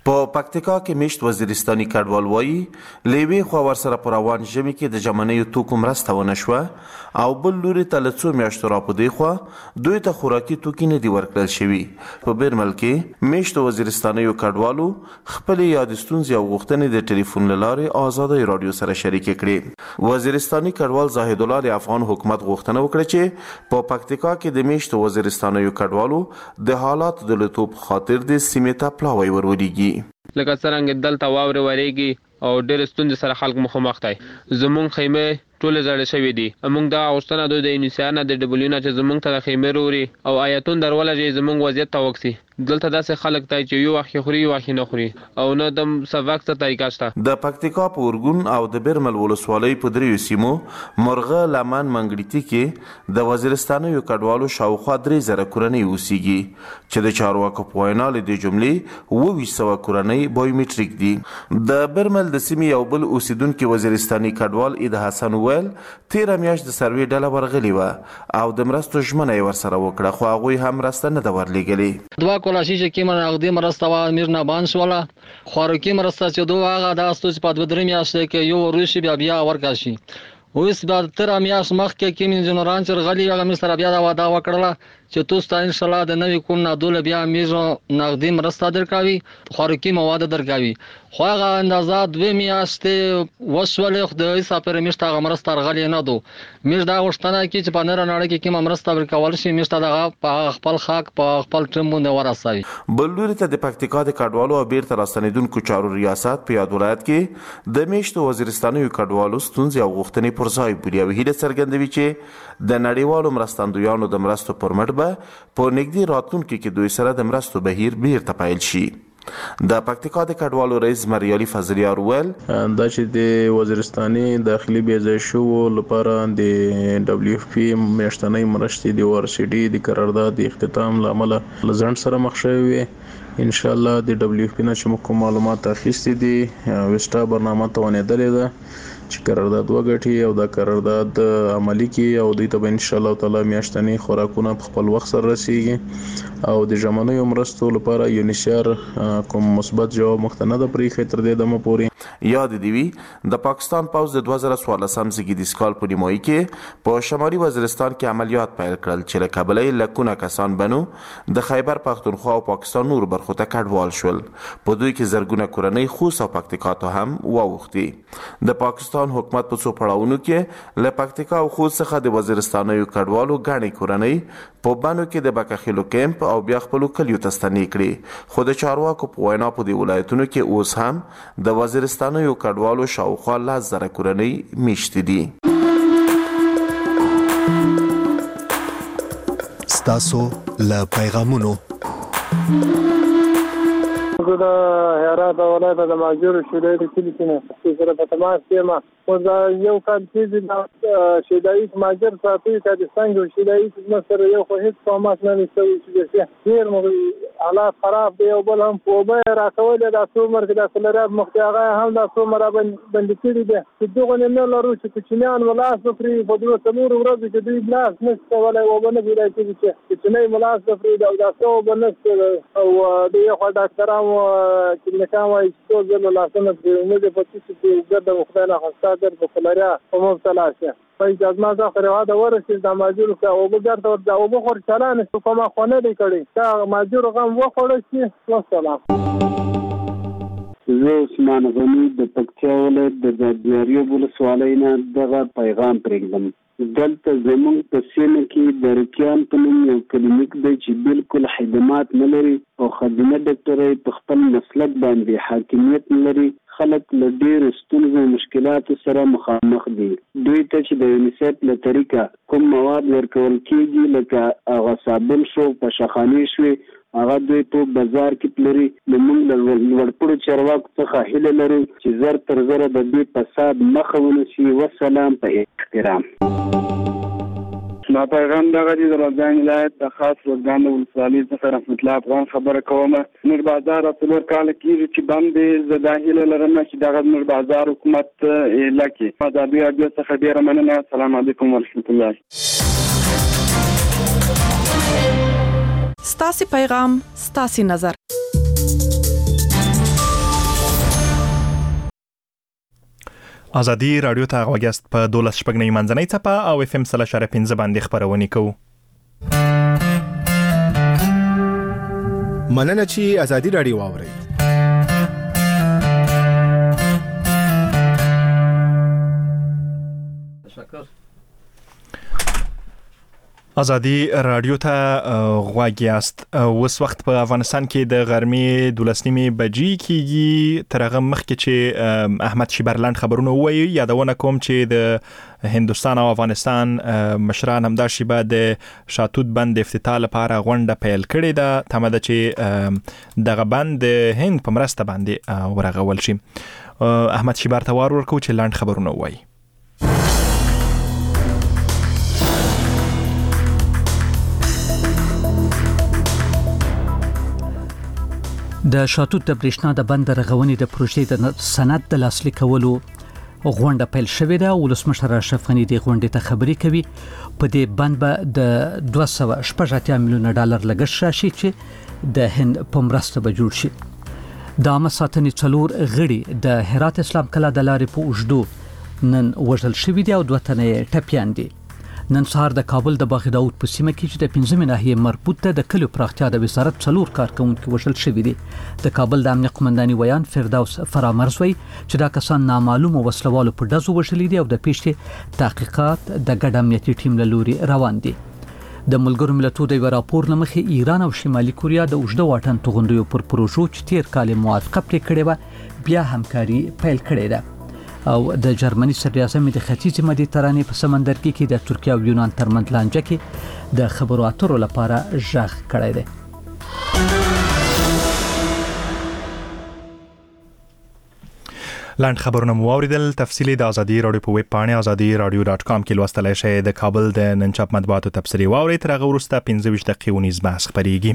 په پکتیکا کې میشت وزیرستاني کډوال وایي لیوي خو ورسره پر روان ژمي کې د جمعنیو توکو مرسته ونه شوه او بل لوري ته له څو میاشتو را په دی خوا دوی ته خوراکي توکي نه دي ورکړل شوي. په بیرمل کې میشت وزیرستانیو کډوالو خپل یاد ستونزې او غوښتنې د ټلیفون له لارې آزادۍ رادیو سره شریکې کړې. وزیرستاني کډوال زاهد الله د افغان حکومت غوښتنه وکړه چې په پکتیکا کې د میشت وزیرستانیو کډوالو د حالات د لټوب خاطر د سیمې ته پلاوی ورولېږي. لکه څنګه دلته واوره ورېږي او ډېر ستونزې سره خلک مخامخ دي. زمونږ خیمه ټول زړې شوې دي. موږ دا غوښتنه دوی د انسان د ډبلیو نه چې زمونږ ته خیمه وروړي او آیتون درول چې زمونږ وضعیت ته وکسي. دلته داسې خلک دی چې یو وخت خوري یو وخت نه خوري او نه د سبق ته طریقه شته. د پکتیکا په ورګون او د بیرمل ولسوالۍ په دریو سیمو مرغه لمن منګړیتي کې د وزیرستانیو کډوالو شاوخوا درې زره کورنۍ اوسېږي چې د چارواکو په وینا له دې جملې اووه ویشت سوه کورنۍ بایومټریک دي. د بیرمل د سیمې یو بل اوسیدونکي وزیرستاني کډوال اید حسن ویل تیره میاشت د سروې ډله ورغلې وه او د مرستو ژمنه یې ورسره وکړه خو هغوی هم مرسته نه ده ورلېږلې. کولاشي چې کیمه نغدي مرسته وا میر نه بان شوله خوراکي مرسته چې دوه هغه د استوس په دوه درې میاشتې کې یو روشي بیا بیا ورکاشي. اوس بعد تر میاش مخکې کې من جنرال چې غلي هغه مستر بیا دا وعده وکړه چې تاسو ان شاء الله د نوې کون نه دوله بیا میر نغدي مرسته درکاوي خوراکي مواد درکاوي. خو هغه اندازه دوه میاشتې وسولې خدای صاحب پر میشته هغه مرسته غلي نه دو. میر دا غوښتنه کې چې په نړۍ نړۍ کې کوم مرسته ورکول شي میشته دا په خپل خاک په خپل ټیم باندې ورسوي. بل لوري ته د پکتیکا د کډوالو او بیرته راستنیدونکو چارو ریاست په یاد ولایت کې د میشتو وزیرستانیو کډوالو ستونزې او غوښتنې پر ځای بوري او هیله څرګندوي چې د نړیوالو مرستندویانو د مرستو پر مټ به په نږدې راتلونکي کې دوی سره د مرستو بهیر بیرته پیل شي. د پکتیکا د کډوالو رئیس مریالي فضلیار ویل دا چې د وزیرستاني داخلي بیځای شو لپاره د دبلیو اف پی میاشتنۍ مرستې د ورسيډي د قرارداد د اختتام لامل لزند سره مخ شوی. ان شاء الله د دبلیو اف پی نه چې کوم معلومات اخیستي دي وستا برنامه ته ونیدلې ده چې قرارداد وګټي او دا قرارداد عملی کی او دوی ته ان شاء الله تعالی میاشتنۍ خوراکونه په خپل وخت سره رسیږي او د ژمنیو مرستو لپاره یونیسر کوم مثبت جواب مختنه ده پرې خطر دې دمه پوري. یاد دی وی د پاکستان پوز د دوه زره څوارلسم زیږدیز کال په نیمایي کې په شمالي وزیرستان کې عملیات پیل کړل چې له کابلې لکونه کسان بنو د خیبر پختونخوا او پاکستان نور برخو ته کډوال شول. په دوی کې زرګونه کورنۍ خوست او پکتیکا ته هم واوښتي. د پاکستان حکومت په څو پړاوونو کې له پکتیکا او خوست څخه د وزیرستانیو کډوالو غاڼې کورنۍ په بانو کې د بکخیلو کیمپ او بیا خپل کلیو ته ستنې کړې. خو د چارواکو په وینا په دې ولایتونو کې اوس هم د وزیرستان یو کډوالو شاوخوا لاس زره کورنۍ میشتې دي. ستاسو له پیغامونو زه د هرات ولایت د ماجور شیدای د کلی کې نه سره په تماس کې ما خو دا یو کال چې د شیدای ماجر ساتي چې څنګه شیدای چې سره یو خو هیڅ فهمات نه نشوي چې ډیر مو حالات خراب دی او بل هم په به راکول د څومره د کلرات مختیغه هم د څومره باندې کړي دي چې دغه نه لرو چې کوچنیان ولاس پرې په دوه څلور ورځې کې دوی بلاس نشته ولای و بنه دی چې چې نه ملاس پرې دا د څو بنه او د یو ډاکټرانو چې نه کوي چې څو ځله لاسونه پرې نه دي پاتې چې د خدای نه خاصه در په کلریا په مبتلا شه په اجازه ما خو راو دا ورسې د ماجور کا او بګر ته او بخور چلان څه کومه خونه دی کړي دا ماجور غم وخوړ شي والسلام. زه عثمان غنی د پکتیا ولایت د زادیاریو ولسوالۍ نه دغه پیغام پرېږدم. دلته زموږ په سیمه کې د رکیان په نوم یو کلینیک دی چې بالکل خدمات نه لري او خدمه ډاکټرۍ په خپل مسلک باندې حاکمیت نه لري. خلک له ډېرو ستونزو او مشکلاتو سره مخامخ دي. دوی ته چې د یونیسف له طریقه کوم مواد ورکول کېږي لکه هغه صابون شو پشخانې شوې هغه دوی په بازار کې پلري. موږ له لوړپوړو چارواکو څخه هیله لرو چې زر تر زره د دې فساد مخه ونیسي. والسلام په احترام. ما پیغام دغه دی د روزګان ولایت د خاص روزګان ولسوالۍ څخه رحمت الله افغان خبره کوم. نور بازار څلور کال کېږي چې بند دی. زه دا هیله لرم چې دغه نور بازار حکومت لکه ازادي راډیو څخه ډیره مننه. السلام علیکم ورحمت الله. ستاسو پیغام ستاسو نظر. ازادي رادیو ته غوښتل په دولس شپږنۍ منځنۍ چپه او اف ام سلا شارې پنځه باندې خبرونه کوو. مننه چې ازادي رادیو واورئ. ازادي رادیو ته غواګیاست. اوس وخت په افغانستان کې د غرمې دولسنیمې بجې کېږي. تر هغه مخکې چې احمد شیبرلند خبرونه ووایي یادونه کوم چې د هندوستان او افغانستان مشران همدا شیبه د شاتوت بند افتتاح لپاره غونډه پیل کړې ده. تمه ده چې دغه بند د هند په مرسته باندې ورغول شي. احمد شیبر ته وار ورکوو چې لاند خبرونه ووایي. د شاتوت د برېښنا د بند رغونې د پروژې د سند د لاسلیک کولو غونډه پیل شوې ده. ولسمشر اشرف غني د غونډې ته خبرې کوي. په دې بند به د دوه سوه شپږ اتیا میلیونه ډالر لګښت راشي چې د هند په مرسته به جوړ شي. د عامه ساتنې څلور غړي د هرات اسلام کلا د لارې په اوږدو نن وژل شوي دي او دوه تنه ټپیان دي. نن سهار د کابل د باغ داود په سیمه کې چې د پنځمې ناحیې مربوط ده د کلیو پراختیا د وزارت څلور کارکونکو وژل شوي دي. د کابل د امنیت قومنداني ویان فردوس فرامرز وایي چې دا کسان نامعلوم وسلوالو په ډزو وژلي دي او د پیښې تحقیقات د ګډ امنیتي ټیم له لوري روان دي. د ملګرو ملتونو د یو راپور له مخې ایران او شمالي کوریا د اوږده واټن توغندیو پر پروژو چې تیر کال موافقه پرې کړې وه بیا همکاري پیل کړې ده. او د جرمني صدراعظم د ختیځ مدیترانې په سمندر کې کې د ترکیه او یونان ترمنځ لانجه کې د خبرو اترو لپاره ژغ کړی دی. لاند خبرونه مو اوریدل. تفصیلی د ازادي رادیو په ویب پاڼه ازادي رادیو ډاټ کام کې لوستلای شئ. د کابل د نن چاپ مطبوعاتو تبصرې واورئ. تر هغه وروسته پنځه ویشت دقیقې ونیز بحث خپرېږي.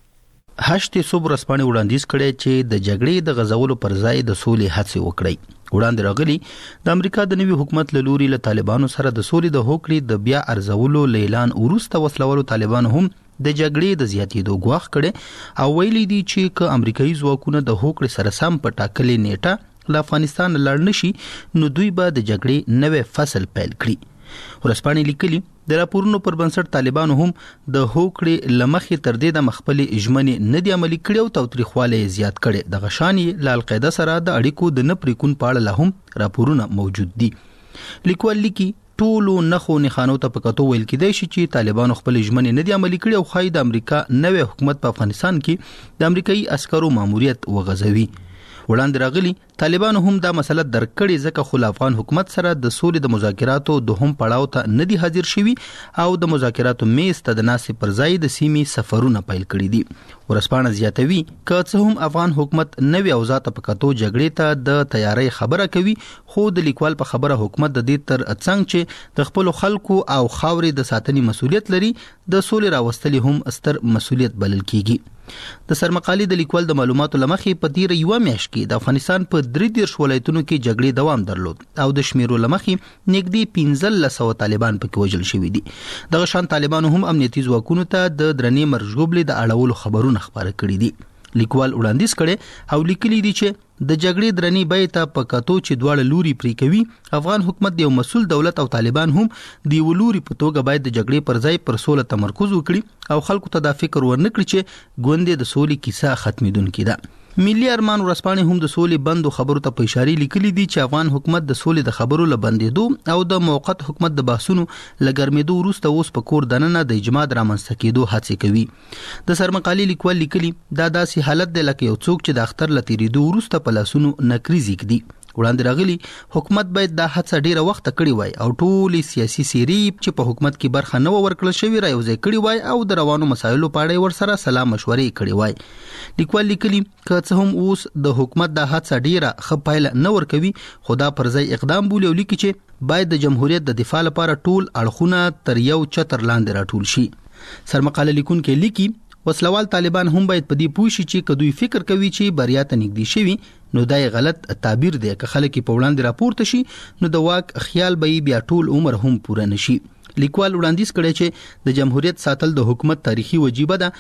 هشت صبح رسپانې وړاندیز کړي چې د جګړې د غزولو پر ځای د سولې هڅې وکړي. وړاندې راغلي د امریکا د نوي حکومت له لوري له طالبانو سره د سولې د هوکړې د بیا ارزولو اعلان وروسته وسلوالو طالبانو هم د جګړې د زیاتېدو ګواښ کړي او ویلي دي چې ک امریکایي ځواکونه د هوکړې سره سم په ټاکلې نیټه له افغانستان لاړ نشي نو دوی به د جګړې نوې فصل پیل کړي. ورسپانې لیکلي د راپورونو پر بنسټ طالبانو هم د هوکړې لمخې تر دې د مخبلي اجمنې نه دی عملي کړي او توتریخواله زیات کړي. د غشاني ل القاعده سره د اړیکو د نه پریکون پاړه له هم راپورونه موجود دي. لیکوال لیکي ټولو نخو نخانو ته پکاتو ویل کېدای شي چې طالبانو خپل اجمنې نه دی عملي کړي او خای د امریکا نوې حکومت په افغانستان کې د امریکایي عسکرو ماموریت وغځوي. وړاندې راغلي طالبانو هم دا مسله درک کړي ځکه خو افغان حکومت سره د سولې د مذاکراتو دوهم پړاو ته نه دي حاضر شوي او د مذاکراتو میز ته د ناسې پر ځای د سیمې سفرونه پیل کړي دي. ورسپانه زیاتوي که څه هم افغان حکومت نوې اوضاع ته په کتو جګړې ته د تیاری خبره کوي خو د لیکوال په خبره حکومت د دې تر څنګ چې د خپل خلکو او خاورې د ساتنې مسولیت لري د سولې راوستلې هم ستر مسولیت بلل کیږي. د سرمقالي د لیکوال د معلوماتو لمخې په تیر یو میاشت کې د افغانستان په درې دیرش ولایتونو کې جګړې دوام درلود او د شمیرو لمخې نږدې پنځلس سوه طالبان پکې وژل شوي دي. دغه شان طالبانو هم امنیتي ځواکونو ته د درنې مرجوبلې د اړولو خبرونه خبره کړي دي. لیکوال وړاندیز کړي او لیکلي دي چې د جګړې درنې بیه ته په کتو چې دواړه لوري پرې کوي افغان حکومت د یو مسول دولت او طالبان هم د یو لوري په توګه باید د جګړې پر ځای پر سوله تمرکز وکړي او خلکو ته دا فکر ورنکړي چې ګوندې د سولې کیسه ختمېدونکې ده. ملي ارمان ورسپانې هم د سولې بندو خبرو ته په اشاره لیکلي دي چې افغان حکومت د سولې د خبرو له بندېدو او د موقت حکومت د بحثونو لګرمېدو وروسته اوس په کور دننه د اجماع رامنځته کېدو هڅې کوي. د سرمقالي لیکوال لیکلي دا داسې حالت دی لکه یو څوک چې د اختر له تېرېدو وروسته په لاسونو نکري زیږدي. وړاندې راغلي حکومت باید دا هڅه ډیره وخت کړی وای او ټولې سیاسي سیری چې په حکومت کې برخه نه ورکړل شوی را یوځای کړی وای او د روانو مسایلو په اړه ورسره سلام مشورې کړی وای. لیکوال لیکلي که څه هم اوس د حکومت دا هڅه ډیره ښه پایله نه ورکوي خو دا پر ځای اقدام بولي او لیکي چې باید د جمهوریت د دفاع لپاره ټول اړخونه تر یو چتر لاندې راټول شي. سرمقاله لیکونکي لیکي وسلوال طالبان هم باید په دې پوه شي چې کدوې فکر کوي چې بریا ته نږدې شوي نو دا غلط تعبیر دی. که خلک په وړاندې راپورته شي نو د واک خیال به بیا ټول عمر هم پوره نشي. لیکوال وړاندیز کړي چې د جمهوریت ساتل د حکومت تاریخي وجیبه ده.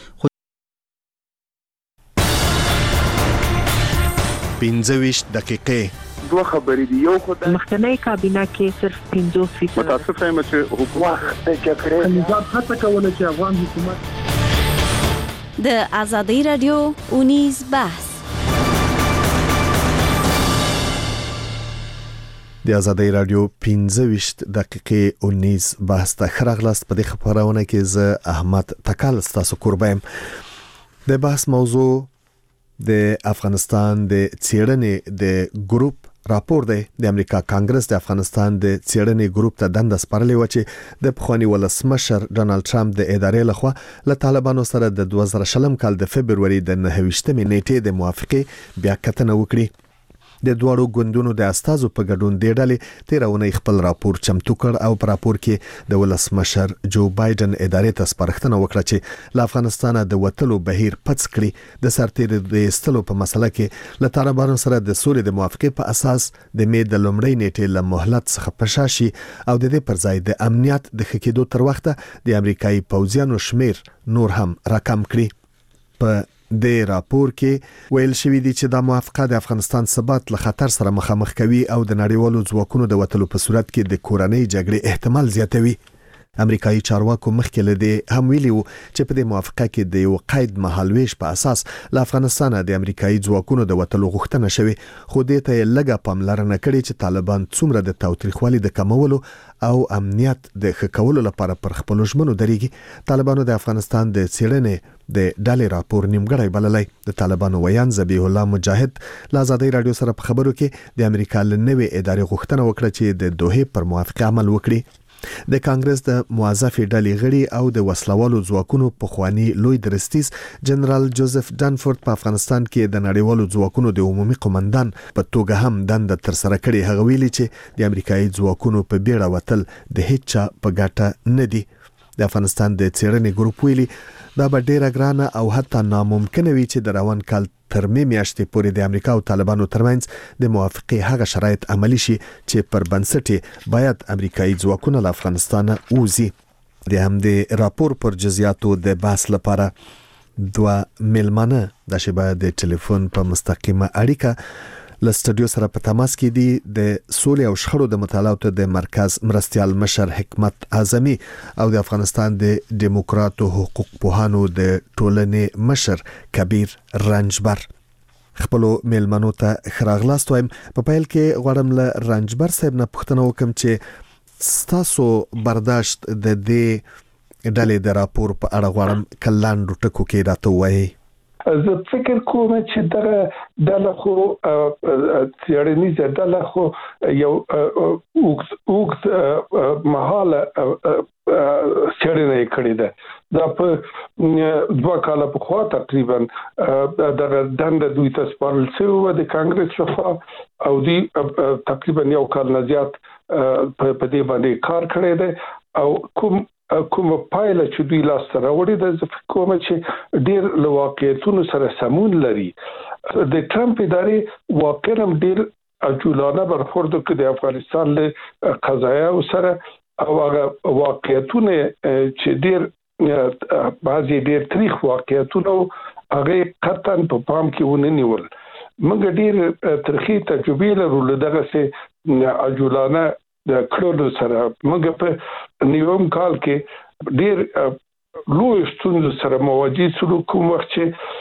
پنځه ویشت دقیقې دوه خبرې دي. یو خو د مخکنی کابینه کې صرف پنځوس فیصد متاسف یم چې حکومت د جګړې نظام هڅه کوله چې افغان حکومت د ازادي رادیو اونیز بحث د ازادي رادیو پنځه ویشت دقیقې اونیز بحث ته خراغلاست. په دې خبرونه کې زه احمد تکال ستاسو قربایم. د بحث موضوع د افغانستان د څېړنې د ګروپ راپور دی. د امریکا کانګرس د افغانستان د څېړنې ګروپ ته دنده سپارلې و چې د پخوانی ولسمشر ډونالد ټرمپ د ادارې لخوا له طالبانو سره د دوه زره شلم کال د فبرवरी د نهه ویشتمې نیټې د موافقې بیا کتنه وکړي. د دوړو ګوندونو د استازو په ګډون د ډلې تیرونه خپل راپور چمتو کړ او په راپور کې د ولسمشر جو بایدن ادارې ته سپارښتنه وکړه چې له افغانستانه د وټلو بهیر پڅ کړي. د سرتیر د استلو په مسله کې له طالبانو سره د سولې د موافقې په اساس د می د لومړۍ نیټې له مهلت څخه پشاشي او د دې پر ځای د امنیت د خکېدو تر وخته د امریکایي پوځیانو شمیر نور هم راکم کړي. په د راپور کې ویل شوی دی چې دا موافقه د افغانستان ثبات له خطر سره مخامخ کوي او د نړیوالو ځواکونو د وټلو په صورت کې د کورنۍ جګړې احتمال زیاتوي. امریکایي چارواکو مخکې له دې هم ویلي وو چې په دې موافقه کې د یو قید مهالويش په اساس له افغانستانه د امریکایي ځواکونو د وټلو غوښتنه شوې، خو دې ته لږه پاملرنه کړې چې طالبان څومره د تاوتریخوالي د کمولو او امنیت د ښه کولو لپاره پر خپل ژمنو درېږي. طالبانو د افغانستان د څېړنې د ډالې راپور نیمګړی بللی. د طالبانو ویان ذبیح الله مجاهد له ازادي رادیو سره په خبرو کې د امریکا له نوې ادارې غوښتنه وکړه چې د دوحې پر موافقه عمل وکړي. د کانګرس د موظفې ډلې غړي او د وسلوالو ځواکونو پخوانی لوی درستیز جنرال جوزف ډانفورد په افغانستان کې د نړیوالو ځواکونو د عمومي قومندان په توګه هم دنده تر سره کړې. هغه ویلي چې د امریکایي ځواکونو په بیړه وتل د هیڅ چا په ګټه نه دي. د افغانستان د څېړنې ګروپ ویلي دا به ډیره ګرانه او حتی ناممکنه وي چې د روان کال تر می میاشتې پورې د امریکا او طالبانو ترمنځ د موافقې هغه شرایط عملی شي چې پر بنسټ باید امریکایي ځواکونه له افغانستانه ووځي. د همدې راپور پر جزئیاتو د بحث لپاره دوه میلمانه د شبه د ټلیفون په مستقیمه اړیکه له سټوډیو سره په تماس کې دي. د سولې او شخړو د مطالعاتو د مرکز مرستيال مشر حکمت اعظمي او د افغانستان د دیموکراتو حقوق پوهانو د ټولنې مشر کبیر رنجبر. خپل میلمنو ته خراغلاست وایم. په پیل کې غواړم له رنجبر صاحب نه پوښتنه وکم چې ستاسو برداشت د دې ډلې د راپور په اړه غواړم کلاندو ټکو کې راته وایي. زه فکر کوم چې دغه د خو څېړنیزه د خو یو اوګ اوګ محاله څېړنه کړې ده. دا په دوه کال په خوا تقریبا دغه دنده دوی ته سپارل شوی و د کانګرس لخوا او دی تقریبا یو کال نه زیات په دې باندې کار کړی دی او کوم کوم پایله چې دوی لاس ته راوړي د کومه چې ډیر له واقعیتونو سره سمون لري. د ټرمپ ادارې واقعا ډیر عجولانه برخورد کوي د افغانستان له قضایا سره او هغه واقعیتونه چې ډیر بعضی ډیر تاریخ واقعیتونه هغه قطعا په پام کې ونه نیول. موږ ډیر تاریخي تجربه لرو دغه سه عجولانه د کړلو سره. موږ په نیوم کال کې ډیر لوی ستونزې سره مواجه شو کوم وخت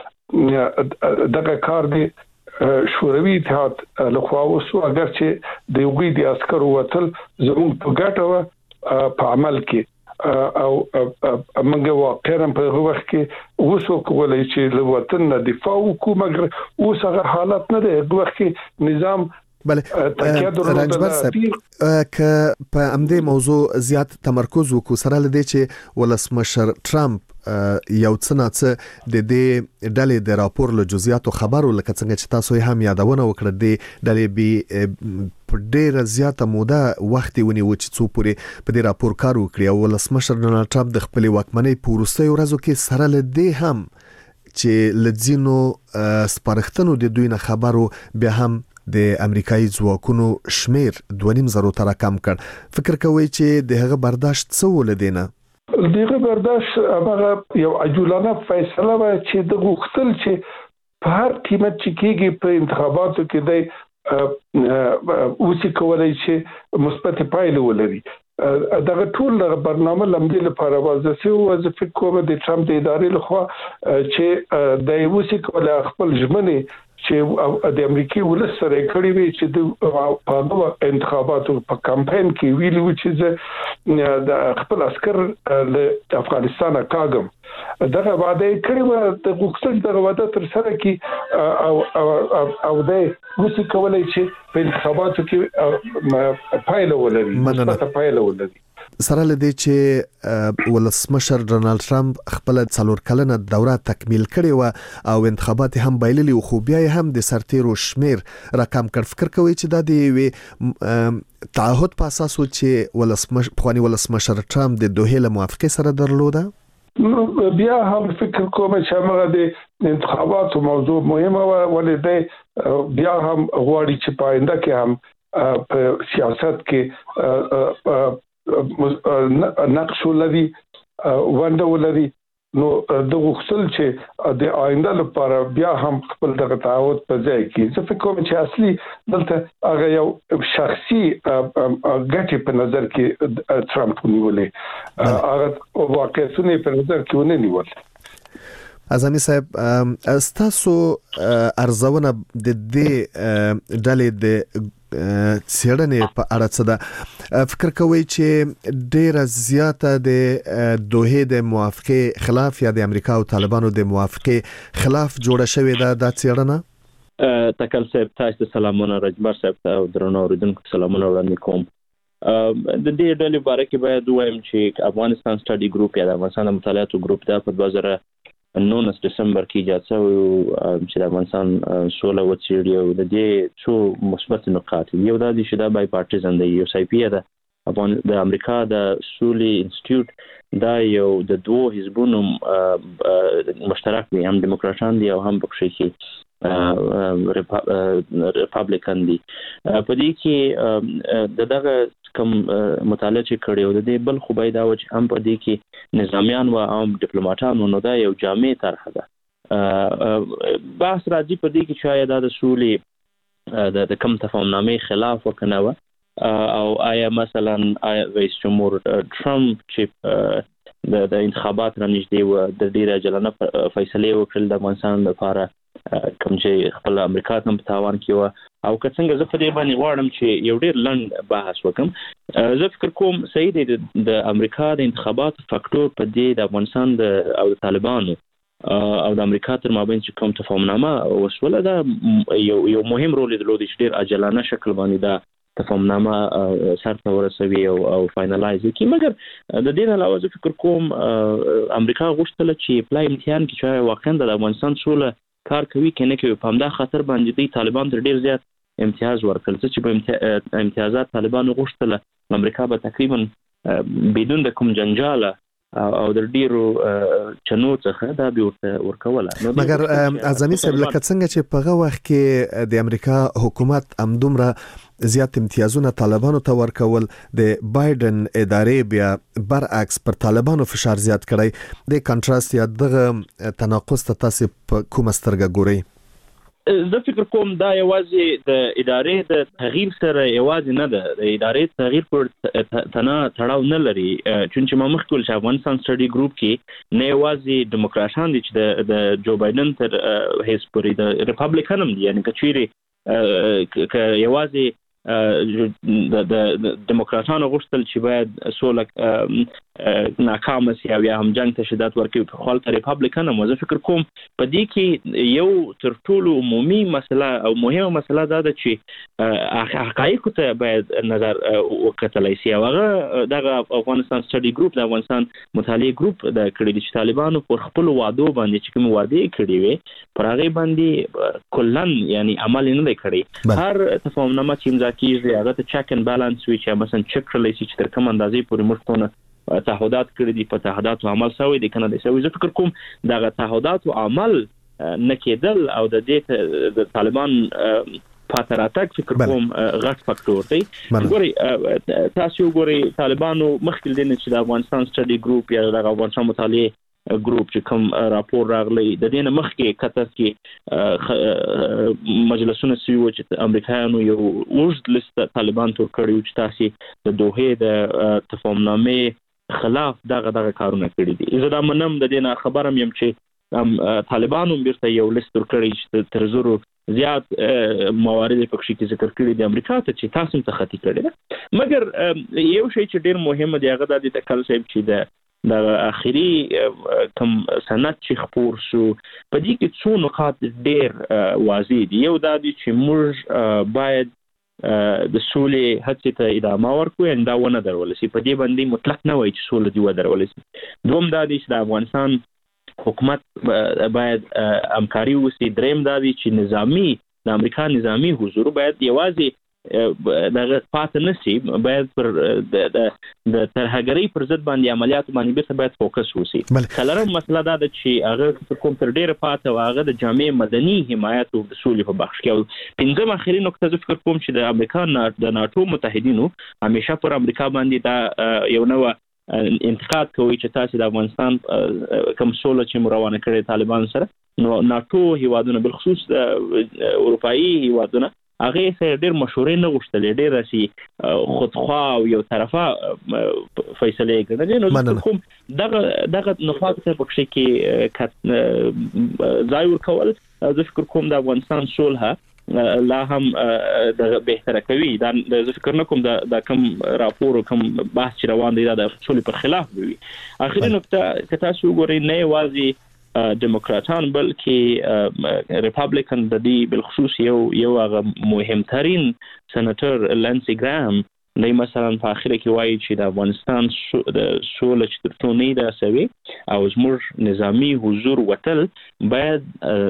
چې دغه کار دی شوروي اتحاد لخوا وسو اگر چې د یوګي د عسکرو وتل زموږ په ګټه په عمل کې او موږ واقعا په هغه وخت کې وسو کولای چې له وطن نه دفاع وکړو مګر اوس هغه حالت نه دی. هغه وخت کې نظام بله رنجبر صاحب که په همدې موضوع زیات تمرکز وکړو سره لدې چې ولسمشر ټرمپ یو څه نه څه د دې ډلې د راپور له جزئیاتو خبرو لکه څنګه چې تاسو هم یادونه وکړه د ډلې بي په ډیره زیاته موده وخت ونیو چې څو پورې په دې راپور کار وکړي او ولسمشر ډونالد ټرمپ د خپل واکمنۍ په وروستیو ورځو کې سره لدې هم چې لځینو سپارښتنو د دوی نه خبرو بیا هم د امریکایي ځواکونو شمیر دوه نیم زرو تر کم کړ. فکر کوي چې د هغه برداشت څه ولدینه؟ دغه برداشت هغه یو عجولانه فیصله و چې د غوښتل چې په هر قیمت چې کېږي په انتخاباتو کې د اوسې کولای شي مثبت پایله ولري. دغه ټول برنامه لمدې لپاره وظیفه وظیفه کومه د ټرمپ د ادارې لخوا چې د اوسې کولای خپل ژمنه چې د امریکای ولس سره کړی وي چې د په انتخاباتو په کمپاین کې ویلي و چې د خپل عسكر له افغانستان کاغم دغه وعده کړی و د غوښتل دغه وعده تر سره کې او او او د وسی کولای چې په انتخاباتو کې پایله ولري مثبت پایله ولري. سره لدی چې ولسمشر ډونالد ټرمپ خپل څلور کلنه دوره تکمیل کړي و او انتخابات هم بایللي خو بیا هم د سرتیرو شمیر رقم کړ. فکر کوي چې د دې تعهد په اساس و چې ولسمشر خواني ولسمشر ټرمپ د دوه له موافقه سره درلوده. بیا هم فکر کوم چې هغه د انتخاباتو موضوع مهمه و ولې بیا هم غواړي چې پاینده کې هم په سیاست کې نقش ولري ونده ولري. نو د غوښتل چې د آینده لپاره بیا هم خپل دغه تعهد په ځای کې زه فکر کوم چې اصلي دلته هغه یو شخصي ګټه په نظر کې ټرمپ نیولې هغه واقعیتونه په نظر کې ونه نیول. اعظمي صاحب استاسو ارزونه د دې ډلې د سیړنې په اړه څه ده؟ فکر کوي چې ډیره زیاته د دوه د موافقه خلاف یا د امریکا او طالبانو د موافقه خلاف جوړه شوې ده د سیړنه؟ تکل صاحب تاسو سلامونه رجبر صاحب او درنو اوریدونکو سلامونه وړاندې کوم. د دې ډلې باره کې باید وایم چې افغانستان سټډي ګروپ یا د افغانستان مطالعاتو ګروپ دا په دوه زره نولس دسمبر کې ایجاد شوی چې د افغانستان سوله وڅېړي او د دې څو مثبت نقاط یو دا دي چې دا بای پارټیزن دی. یو سایپیه ده افغان د امریکا د سولې انسټیټیوټ دا یو د دوه حزبونو مشترک دي، هم دیموکراتان دي او هم بخښي ریپابلیکن دي. په دې کې د دغه کوم مطالعه چې کړي او د دې بل خو باید دا و چې هم په دې کې نظامیان او عام ډیپلوماټان نو دا یو جامع طرح ده. بحث راځي په دې کې چې دا د سولې د کم تفاهمنامې خلاف وکنه و او آیا مثلا آیا رئیس جمهور ټرمپ چې د انتخابات را نږدې و د ډیره جلانه فیصله وکړل د افغانستان لپاره کوم چې خپل امریکا هم په تاوان کې و او که څنګه زه په دې باندې غواړم چې یو ډیر لنډ بحث وکم. زه فکر کوم صحیح دی د امریکا د انتخابات فاکټور په دې د افغانستان د او د طالبانو او د امریکا تر مابین چې کوم تفاهمنامه وسوله دا یو یو مهم رول درلود چې ډیر عاجلانه شکل باندې دا تفاهمنامه سرته ورسوي او او فاینلایز کی. مګر د دې علاوه زه فکر کوم امریکا غوښتل چې پلای امتحان کې چې واقعا د افغانستان سوله کار کوي کنه کوي په همدا خاطر باندې دی طالبان تر ډیر زیات امتیاز ورکړل چې په امتیازات طالبان غوښتل امریکا به تقریبا بدون د کوم جنجال او د ډیرو چنو څخه دا به ورکوله. مګر اعظمي صاحب لکه څنګه چې په هغه وخت کې د امریکا حکومت امدومره زیات امتیازونه طالبانو ته ورکول د بایدن ادارې بیا برعکس پر طالبانو فشار زیات کړی د کنټراست یا دغه تناقض ته تاسو په کومه سترګه ګورئ؟ زه فکر کوم دا یوازې د ادارې د تغییر سره یوازې نه ده، د ادارې تغییر پر تنا تړاو نه لري. چونچې ما مخکې ویل چې افغانستان سټډي ګروپ کې نه یوازې دیموکراتان دي چې د جو بایدن تر حزب پورې د ریپابلیکن هم دي، یعنی که چیرې که یوازې د دیموکراتانو غوښتل چې باید سوله ناکامه سي او یا هم جنگ ته شدت ورکړي په خپل ریپابلیکن هم. زه فکر کوم په دې کې یو تر ټولو عمومي مسله او مهمه مسله دا ده چې حقایقو ته باید نظر وکتلی سي. هغه دغه افغانستان سټډي ګروپ د افغانستان مطالعه ګروپ د کړي دي چې طالبانو پر خپل وعدو باندې چې کوم وعده کړي وي پر هغه باندې کلن یعنی عمل نه کړي. هر تفاهمنامه چې کیږي هغه ته چک اند بالانس وی چې مثلا چک کړلی شي چې تر کوم اندازې پورې موږ تعهدات کړی دي په تعهداتو عمل شوی دی کنه دی شوی. زه فکر کوم دغه تعهداتو عمل نه کېدل او د دې د طالبان پاتراتک فکر کوم غټ فاکټور دی. ګوري تاسو ګوري طالبانو مخکې دین چې د افغانستان سټډي ګروپ یا د افغانستان مطالعه ګروپ چې کوم راپور راغلی د دې نه مخکې کتر کې مجلسونه سوي و چې امریکایانو یو اوږد لیست طالبان تور کړی چې تاسو د دوحې د تفاهمنامې خلاف دغه دغه کارونه کړی دي. زه دا منم د دې نه خبرم یم چې طالبانو بیرته یو لیست تور کړی چې تر زرو زیات موارد پکې کې ذکر کړی د امریکا ته چې تاسو ته خطي کړی ده. مګر یو شی چې ډیر مهم دی هغه د تکل صاحب چې د د اخیری کوم سند چې خپور شو په دې کې څو نقاط ډیر واضح دي. یو دا دی چې موږ باید د سولې هڅې ته ادامه ورکړو ان دا ونه درول شي. په دې باندې مطلق نه وایي چې سولې دی و درول شي. دوم دا دی چې د افغانستان حکومت باید همکاري وکړي. دریم دا دی چې نظامی د امریکا نظامی حضور باید یوازې دغه پاتې نشي، باید پر د ترهګرۍ پر ضد باندې عملیات باندې بیرته باید فوکس وشي. څلورم مسله دا ده چې هغه کوم تر ډیره پاتې هغه د جامع مدني حمایت او د سولې په بخش کې. او پنځم اخري نقطه زه فکر کوم چې د امریکا د ناتو متحدینو همیشه پر امریکا باندې دا یو نوع انتقاد کوي چې تاسو د افغانستان کوم سوله چې روانه کړې طالبان سره، نو ناتو هیوادونه بالخصوص د اروپאי هیوادونه هغه سره ډېر مشورې نه غوښتلې، ډېر راسي خودخوا او یو طرفه فیصله کړې. نو کوم دغه دغه نقاط ته پکې کې ځای ورکول زه فکر کوم د افغانستان صلح لا هم د بهتره کوي. دا زه فکر نه کوم د کوم راپور او کوم بحث چې روان دی دا د صلح پر خلاف وي. اخري نقطه که تاسو وګورئ نه یوازې دموکراتان بلکې ریپابلیکن د دې بالخصوص یو یو هغه مهمترین سنټر لانسی ګرام نه مثلا په اخر کې وایي چې د افغانستان د سولې چې تر څو نه ده سوي او زموږ نظامی حضور وتل باید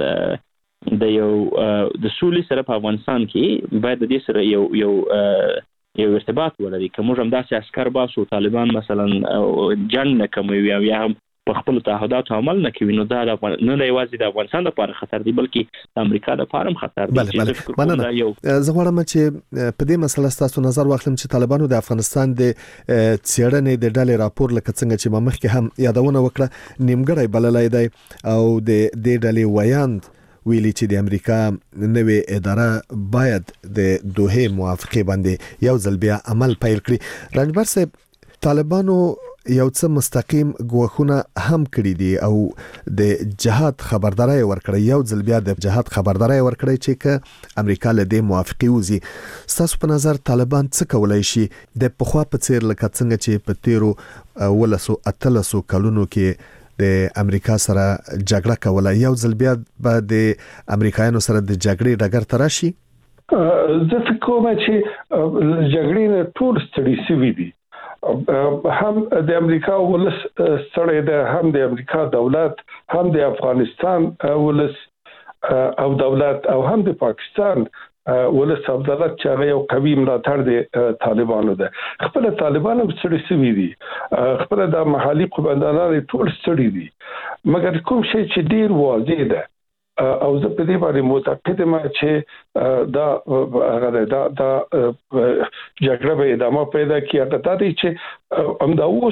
د یو د سولې سره په افغانستان کې باید د دې سره یو یو یو ارتباط ولري. که موږ هم داسې عسكر باسو طالبان مثلا جنگ نه کوي او یا هم په خپل تعهداتو عمل نه کوي، نو دا نه یوازې د افغانستان لپاره خطر دی بلکې د امریکا لپاره هم خطر دی. بله بله مننه. زه غواړم چې په دې مسله تاسو نظر واخلم چې طالبانو د افغانستان د څېړنې د ډلې راپور لکه څنګه چې ما مخکې هم یادونه وکړه نیمګړی بللی دی او د دې ډلې ویاند ویلي چې د امریکا نوې اداره باید د دوحې موافقه باندې یو ځل بیا عمل پیل کړي. رنجبر صاحب طالبانو یو څه مستقیم غوښونه هم کړی دي او د جهاد خبرداري ورکړی، یو ځل بیا د جهاد خبرداري ورکړی چې ک امریکا له دې موافقه وزي. تاسو په نظر طالبان څه کولای شي د پخوا په څیر لکه څنګه چې په تیرو ولسو اتلسو کلونو کې د امریکا سره جګړه کوله، یو ځل بیا به د امریکایانو سره د جګړې ډګر ته راشي؟ زه فکر کوم چې جګړې نه ټول ستړي شوي دي. هم د امریکا ولس ستړي ده، هم د امریکا دولت، هم د افغانستان ولس او دولت او هم د پاکستان ولس او دولت چې هغه یو قوي ملاتړ د طالبانو ده. خپل طالبانو ستړي شوي دي، خپل د محلي قومندانان ټول ستړي دي. مګر کوم شی چې ډیر واضح ده او زه په دې باندې معتقد یم چې دا هغه دا دا جګړه به ادامه پیدا کړي. هغه دا دی چې همدا اوس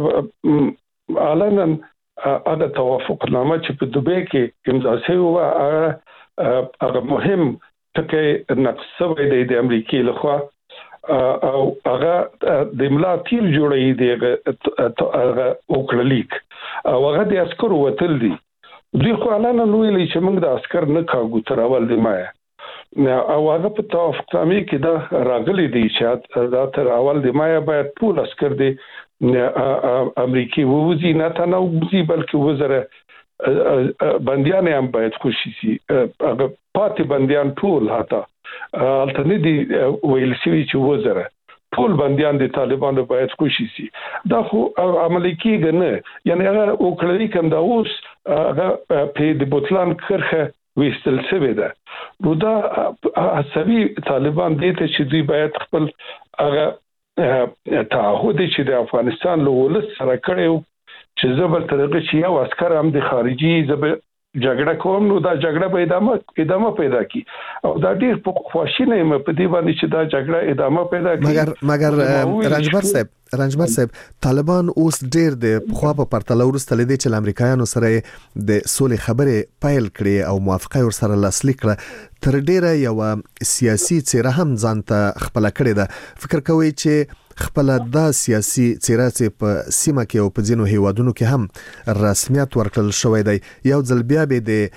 علنا هغه توافقنامه چې په دوبۍ کې امضا شوې وه هغه مهم ټکی نقض شوی دی د امریکې لخوا او هغه د املا تیر جوړوي دی هغه وکړلیک او هغه د عسکرو وتل دي. دوی خو علنا ویلي چې موږ د عسكر نه کاږو تر اول د مای او هغه په توافقنامه کې دا راغلي دي چې دا تر اول د مای باید ټول عسكر دي امریکای ووزي، نه تنه ووزي بلکې وزره بنديان هم باید خوشي سي. هغه پاتې بنديان ټول هاته الټنه دي ویل شي چې وزره ټول بنديان د طالبانو باید خوشي سي. دا خو عملي کېږي نه، یعنی هغه وکړي کوم دا اوس هغه په د بوتلان کرخه وستل شوی ده. نو دا عصبي طالبان دي ته چې دوی باید خپل هغه تعهد چې د افغانستان له ولس سره کړو چې زبر طریقې چې یو عسكر هم د خارجي زبر جګړه کوم نو دا جګړه به ادامه ادامه پیدا کی او دا ډیر په خواشینه مې په دې باندې چې دا جګړه ادامه پیدا کی مګر مګر رنجبر صاحب رنجبر صاحب طالبان اوس ډیر د خو په پرتله ورسته لیدي چې امریکایانو سره د سولې خبرې پیل کړي او موافقه ور سره لاسلیک کړه تر ډیره یو سیاسي څیره هم ځانته خپل کړی ده فکر کوي چې خپل د سیاسي څیره چې په سیمه کې او په ځینو هیوادونو کې هم رسمیت ورکړل شوی دی یو ځل بیا به د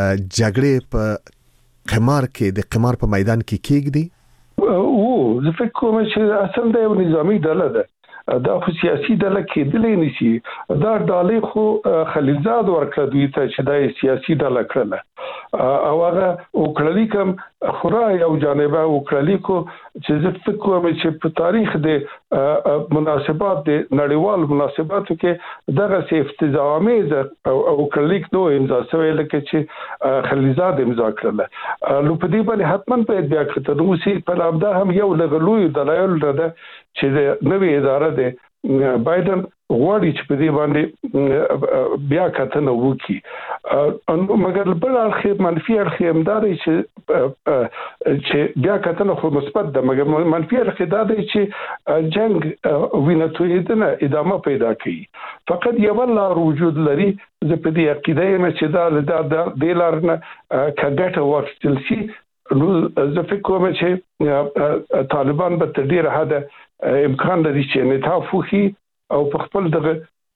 جګړې په قمار کې د قمار په میدان کې کېږي او زه فکر کوم چې اصل د یو نظامی ډله ده دا خو سیاسي ډله کېدلې نشي دا ډالې خو خلیلزاد ورکړه دوی ته چې دا سیاسي ډله کړله او هغه وکړلی کوم خورا یو جانبه وکړلی کو چې زه فکر کوم چې په تاریخ د مناسبات د نړیوال مناسباتو کې دغه سي افتضاحاميز او وکړلیک نو امضا شوی لکه چې خلیلزاد امضا کړله نو په دې باندې حتمن په بیا کتر روسي په لابدا هم یو لغلوی دلایل ده چې د نوې اداره د بایدن غواړي چې په دې باندې بیا کتنه وکړي مګر بل اړخ منفي اړخ هم دا دی چې چې بیا کتنه خو مثبت ده مګر منفي اړخ دا دی چې جنگ وینتویدنه ادامه پیدا کوي فقط یو لار وجود لري زه په دې عقیده یم چې دا د لارنه کګټه ورسل شي نو زه فکر کوم چې طالبان به تر ډیره حد امکان لري چې انعطاف وکړي او په خپل دغه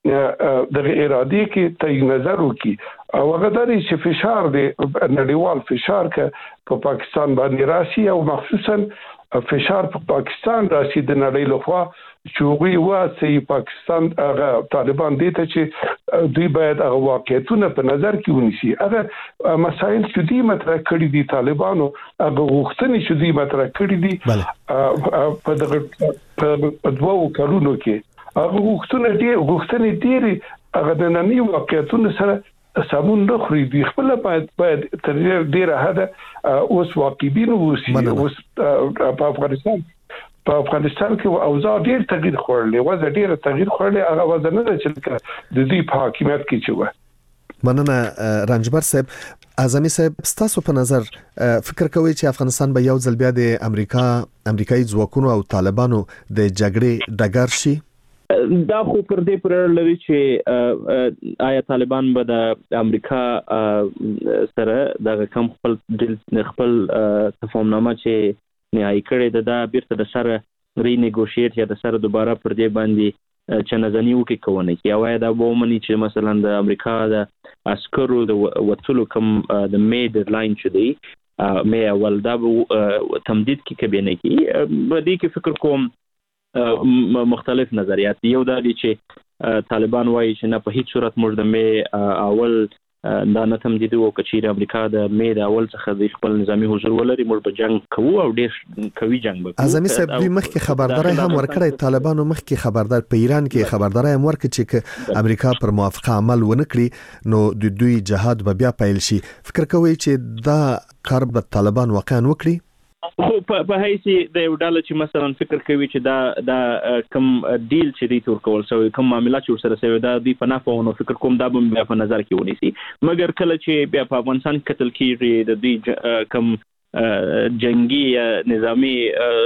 دغه ارادي کې تعین نظر وکړي او هغه د ری فشار دی نړیوال فشار ک په پاکستان باندې راشي او مخصوصا فشار په پاکستان راشي د نړۍ لخوا چې وی واسي پاکستان هغه طالبان دي ته چې دوی باید هغه واقعیتونه په نظر کې ونیسي هغه مسایل چې دوی مطرح کړی دي طالبانو هغه غوښتنې چې دوی مطرح کړی دي په دغه په دوه کلونو کې هغه غوښتنې دي غوښتنې دي هغه د ننني واقعیتونو سره سمون نه خوري دی خپل باید باید تر ډیره حد اوس واقعبین اوسي اوس په افغانستان په افغانستان کې اوضاع ډیر تغییر خورلې وځه ډیر تغییر خورلې هغه وځه نه چې د دې په حکومت کې چې و مننه رنجبر صاحب اعظمي صاحب ستاسو په نظر فکر کوي چې افغانستان به یو ځل بیا د امریکا امریکایي ځواکونو او طالبانو د جګړې ډګر شي دا خو پر دې پر لري چې آیا طالبان به د امریکا سره د کم خپل خپل تفاهمنامه چې نهایی کړي ده دا بیرته د سره ری نیګوشیټ یا د سره دوباره پر دې باندې چې نزنی وکي کوونه کی او دا به ومني چې مثلا د امریکا د عسکرو د وټلو کم د میډ لاین چې دی مې اول دا تمدید کی کبینه کی به دې کې فکر کوم مختلف نظریات یو دا دي چې طالبان وایي چې نه په هیڅ صورت موږ د مې اول دا نه تمدید او کچیر امریکا د مې د اول څخه د خپل نظامی حضور ولري موږ په جنگ کوو او ډېر کوي جنگ وکړو اعظمي صاحب دوی مخکې خبرداري هم ورکړی طالبانو مخکې خبردار په ایران کې خبرداري هم ورکړي چې امریکا پر موافقه عمل ونه کړي نو د دوی جهاد به بیا پیل شي فکر کوي چې دا کار به طالبان واقعا وکړي خو په هیڅ د یو ډول چې مثلا فکر کوي چې دا دا کم ډیل چې دی تور کول سوی کم معاملات چې سره سوی دا دی په نافونه فکر کوم دا به بیا په نظر کې ونیسي مګر کله چې بیا په افغانستان قتل کیږي د دوی کم جنگي نظامی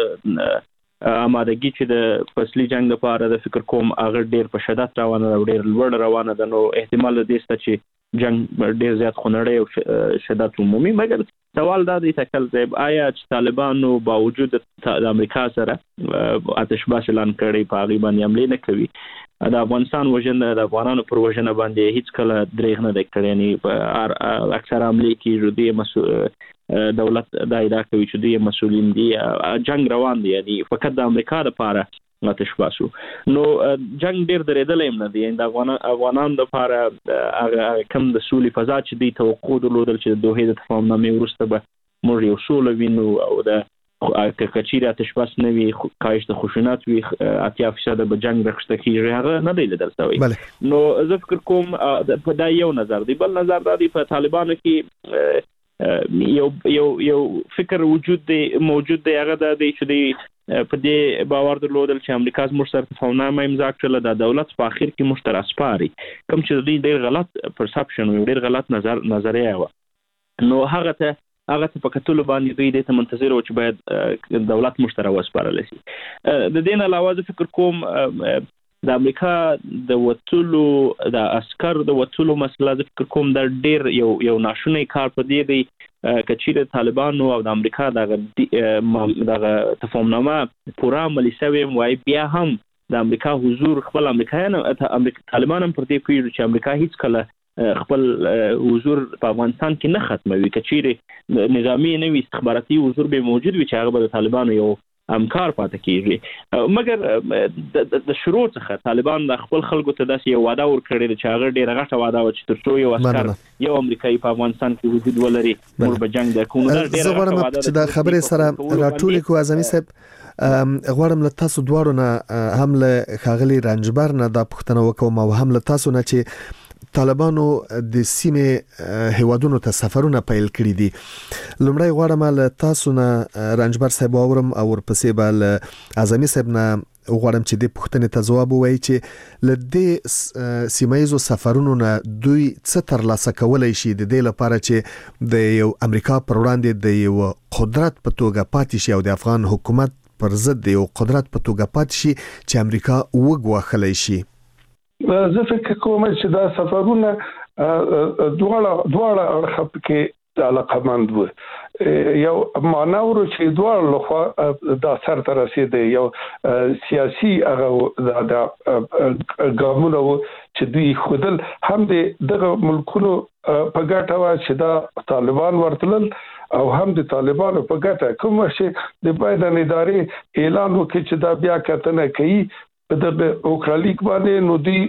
آمادګي چې د فصلي جنگ لپاره د فکر کوم هغه ډیر په شدت روانه او ډیر لوړ روانه ده نو احتمال د دې چې جنگ ډیر زیات خنړی او شدت عمومي مګر سوال دا دی تکل زیب آیا چې طالبانو باوجود د امریکا سره آتش باز اعلان کړي په هغه باندې عملي نه کوي د افغانستان وژنه د افغانانو پر وژنه باندې هیڅ کله درېغ نه دکړي یعنی په اکثر عملي کې ردی مسؤل دولت دا ادعا کوي چې دوی مسؤلین دي جنگ روان دي یعنی فقط د امریکا لپاره آتش باسو نو جنگ ډیر درېدل هم نه دي د افغانانو لپاره هغه کم د سولې فضا چې دوی توقع درلودل چې د دوه د تفاهمنامې وروسته به موږ یو سوله وینو او د کچیر آتش بس نه وي کاهش د خشونت وي اتیا فیصد به جنگ رخصته کیږي هغه نه دی لیدل شوی نو زه فکر کوم په دا یو نظر دی بل نظر دا دی په طالبانو کې یو یو یو فکر وجود دی موجود دی هغه د دې چې په دې باور درلودل چې امریکا زموږ سره تفاهمنامه امضا کړله د دولت په اخر کې موږ ته راسپاري کوم چې دوی ډېر غلط پرسپشن و ډېر غلط نظر نظریه و نو هغه ته هغه ته په کتلو باندې دوی د منتظر و چې باید دولت موږ ته وسپارل شي. د دې نه علاوه زه فکر کوم د امریکا د وټولو د عسكر د وټولو مسله د فکر کوم د ډیر یو یو ناشونی کار په دی دی کچیر طالبانو او د امریکا د د تفاهمنامه پورا عملی شوی وای بیا هم د امریکا حضور خپل امریکایان امریکا طالبان هم پر دې پیږي چې امریکا هیڅ کله خپل حضور په افغانستان کې نه ختموي کچیر نظامی نوي استخباراتي حضور به موجود وي چې هغه د طالبانو یو همکار پاتې کیږي مګر د شروع څخه طالبان د خپل خلکو ته داسې یو وعده ورکړی چې هغه ډیره غټه وعده و چې ترڅو یو عسكر یو امریکایي په افغانستان کې وجود ولري موږ به جنگ د کوم ډیره غټه وعده چې د خبرې سره راټولې کو اعظمي صاحب غواړم له تاسو دواړو نه هم له خاغلی رنجبر نه د پښتنو وکوم او هم له تاسو نه چې طالبانو د سیمې هیوادونو ته سفرونه پیل کړی دي. لومړی غواړم له تاسو نه رنجبر صاحب اورم او ورپسې بل اعظمي صاحب نه غواړم چې د پښتنې ته ځواب ووایي چې له دې سیمایزو سفرونو نه دوی څه ترلاسه کولای شي د دې لپاره چې د یو امریکا پر وړاندې د یو قدرت په توګه پاتې شي او د افغان حکومت پر ضد د یو قدرت په توګه پاتې شي چې امریکا وګواخلی شي. زه فکر کوم چې دا سفرونه دواړه دواړه اړخ کې علاقمند وو یو مانور چې دواړه لخوا د سر تر رسیدي یو سیاسي هغه د ګامونو چې دوی خودل هم دغه ملکونو په ګټه وا چې دا طالبان ورتلل او هم د طالبانو په ګټه کوم چې د بایدن ادارې اعلان وکړي چې دا بیا کتنه کوي د اوکرالیک باندې نو دی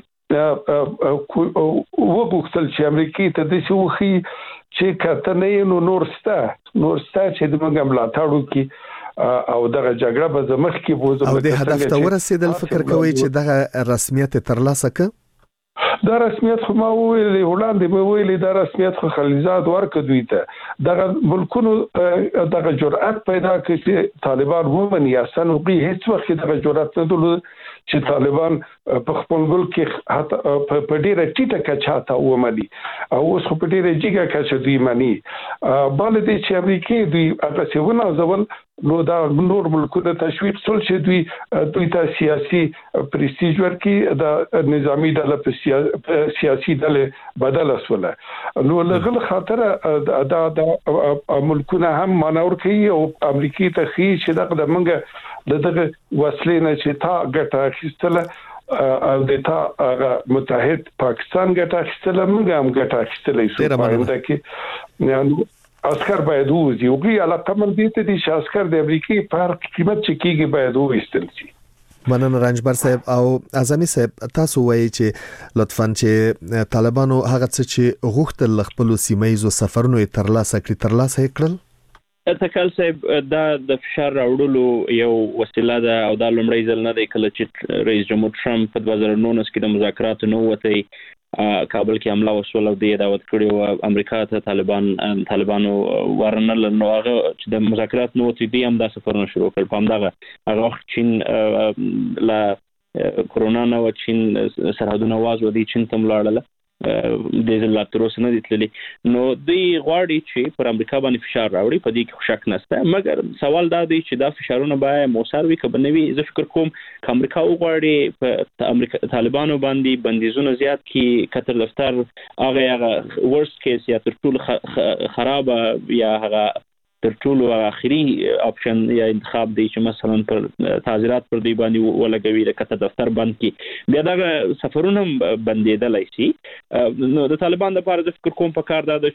وګورئ چې امریکای ته د شوخي چې کتنې نو نورستا نورستا چې د موږ ملاتړو کې او دغه جګړه به زمخ کې بوزو او د هدف ته ورسېدل فکر کوي چې دغه رسمیت ترلاسه ک دا رسمیت خو ما ویلې وړاندې مې ویلې دا رسمیت خو خلیزات ورکړ دوی ته دغه ملکونو دغه جرأت پیدا کړي چې طالبان ومني اساساً هیڅ وخت دغه جرأت نه درلود چې طالبان په خپل ملک کې حتی په ډیره ټیټه کچه تا ومني او اوس په ډیره جګه کچه دوی مني بل دې چې امریکای دوی هغه څونه ځول نو دا نور ملکونه تشویق سول چې دوی دوی ته سیاسي پرستیج ورکړي د نظامی ډله په سیاسي ډله بدل اسوله نو لغل خاطر دا د ملکونه هم مانور کوي او امریکای ته خي چې دغه منګه دغه وسلې نه چې تا ګټه اخیستله او د تا متحد پاکستان ګټه اخیستله موږ هم ګټه اخیستلې سو پاینده کې نو عسكر باید وځي او غي علاقه من دي ته دي چې عسكر د امریکای پر قیمت چې کیږي باید وېستل شي. مننه رنجبر صاحب او اعظمي صاحب تاسو وایي چې لطفاً چې طالبانو هغه څه چې غوښتل خپل سیمایزو سفرونو ترلاسه کړی ترلاسه کړل. تکل صاحب دا د فشار راوړلو یو وسیله ده او دا لومړی ځل نه دی کله چې رئیس جمهور ټرمپ په دوه زره نولس کې د مذاکراتو نو وتی کابل کې حمله وسول او د دعوت کړي او امریکا ته طالبان طالبانو ورنل نو هغه چې د مذاکرات نو وتی دی هم دا سفرونه شروع کړ په همدغه هغه وخت چین لا کرونا نو چین سرحدونه واز ودی چین تم لاړل د زلات تر اوسه نه دي نو دوی غواړي چې پر امریکا باندې فشار راوړي په دې کې شک نشته مګر سوال دا دی چې دا فشارونه باید موثر وي که نوي زه فکر کوم چې امریکا وغواړي په امریکا طالبانو باندې بندیزونه زیات کی کتر دفتر هغه هغه ورست کیس یا تر ټولو خراب یا هغه تر ټولو اخري اپشن یا انتخاب دی چې مثلا پر تعزیرات پر دی باندې ولګوي د کته دفتر بند کی بیا دا سفرونه بندیدلای شي نو د طالبان لپاره د فکر کوم په کار دا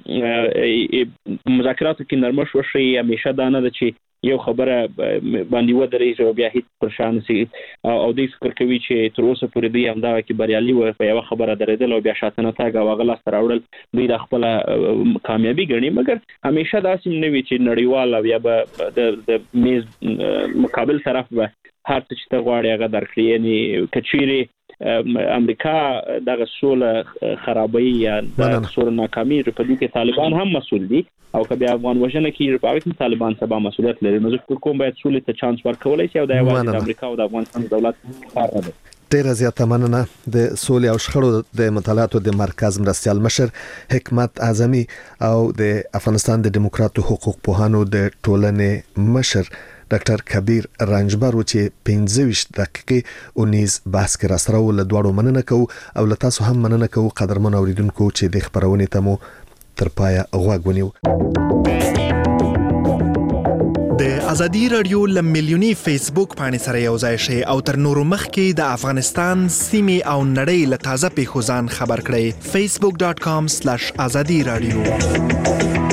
چې مذاکراتو کې نرمش وشي همیشه دا نه چې یو خبره باندې ودرې او بیا هیڅ پرشان سي او د فکر کوي چې تر اوسه پورې دی هم دا کې بریالي و په یو خبره درېدل او بیا شاتنه تاګه واغله ستراوړل دوی د خپل کامیابی ګڼي مګر همیشه دا سیم نه وي چې نړیوال او یا به د میز مقابل طرف به هر څه چې غواړي هغه درکړي یعنی کچيري امریکا دغه سوله خرابوي یا د سوله ناکامي په دې کې طالبان هم مسؤل دي او که بیا افغان وژنه کې په اړه طالبان سبا مسؤلیت لري. نو زه کوم باید سولې ته چانس ورکولای شي او د یوازې د امریکا او د افغانستان دولت کار نه دی. ډیره زیاته مننه. د سولې او شخړو د مطالعاتو د مرکز مرستیال مشر حکمت اعظمي او د افغانستان د دیموکراتو حقوق پوهانو د ټولنې مشر ډاکټر کبیر رنجبر چې پنځه ویشت دقیقې اونیز بحث کې را سره ول دواړو مننه کوو او له تاسو هم مننه کوو قدرمن اوریدونکو چې د خبرونې ته مو تر پایه غوږ ونیو. د ازادي رادیو لم ملیونی فیسبوک باندې سره یو ځای شي او تر نورو مخکې د افغانستان سیمې او نړۍ له تازه پیښو ځان خبر کړئ. facebook dot com slash azadi radio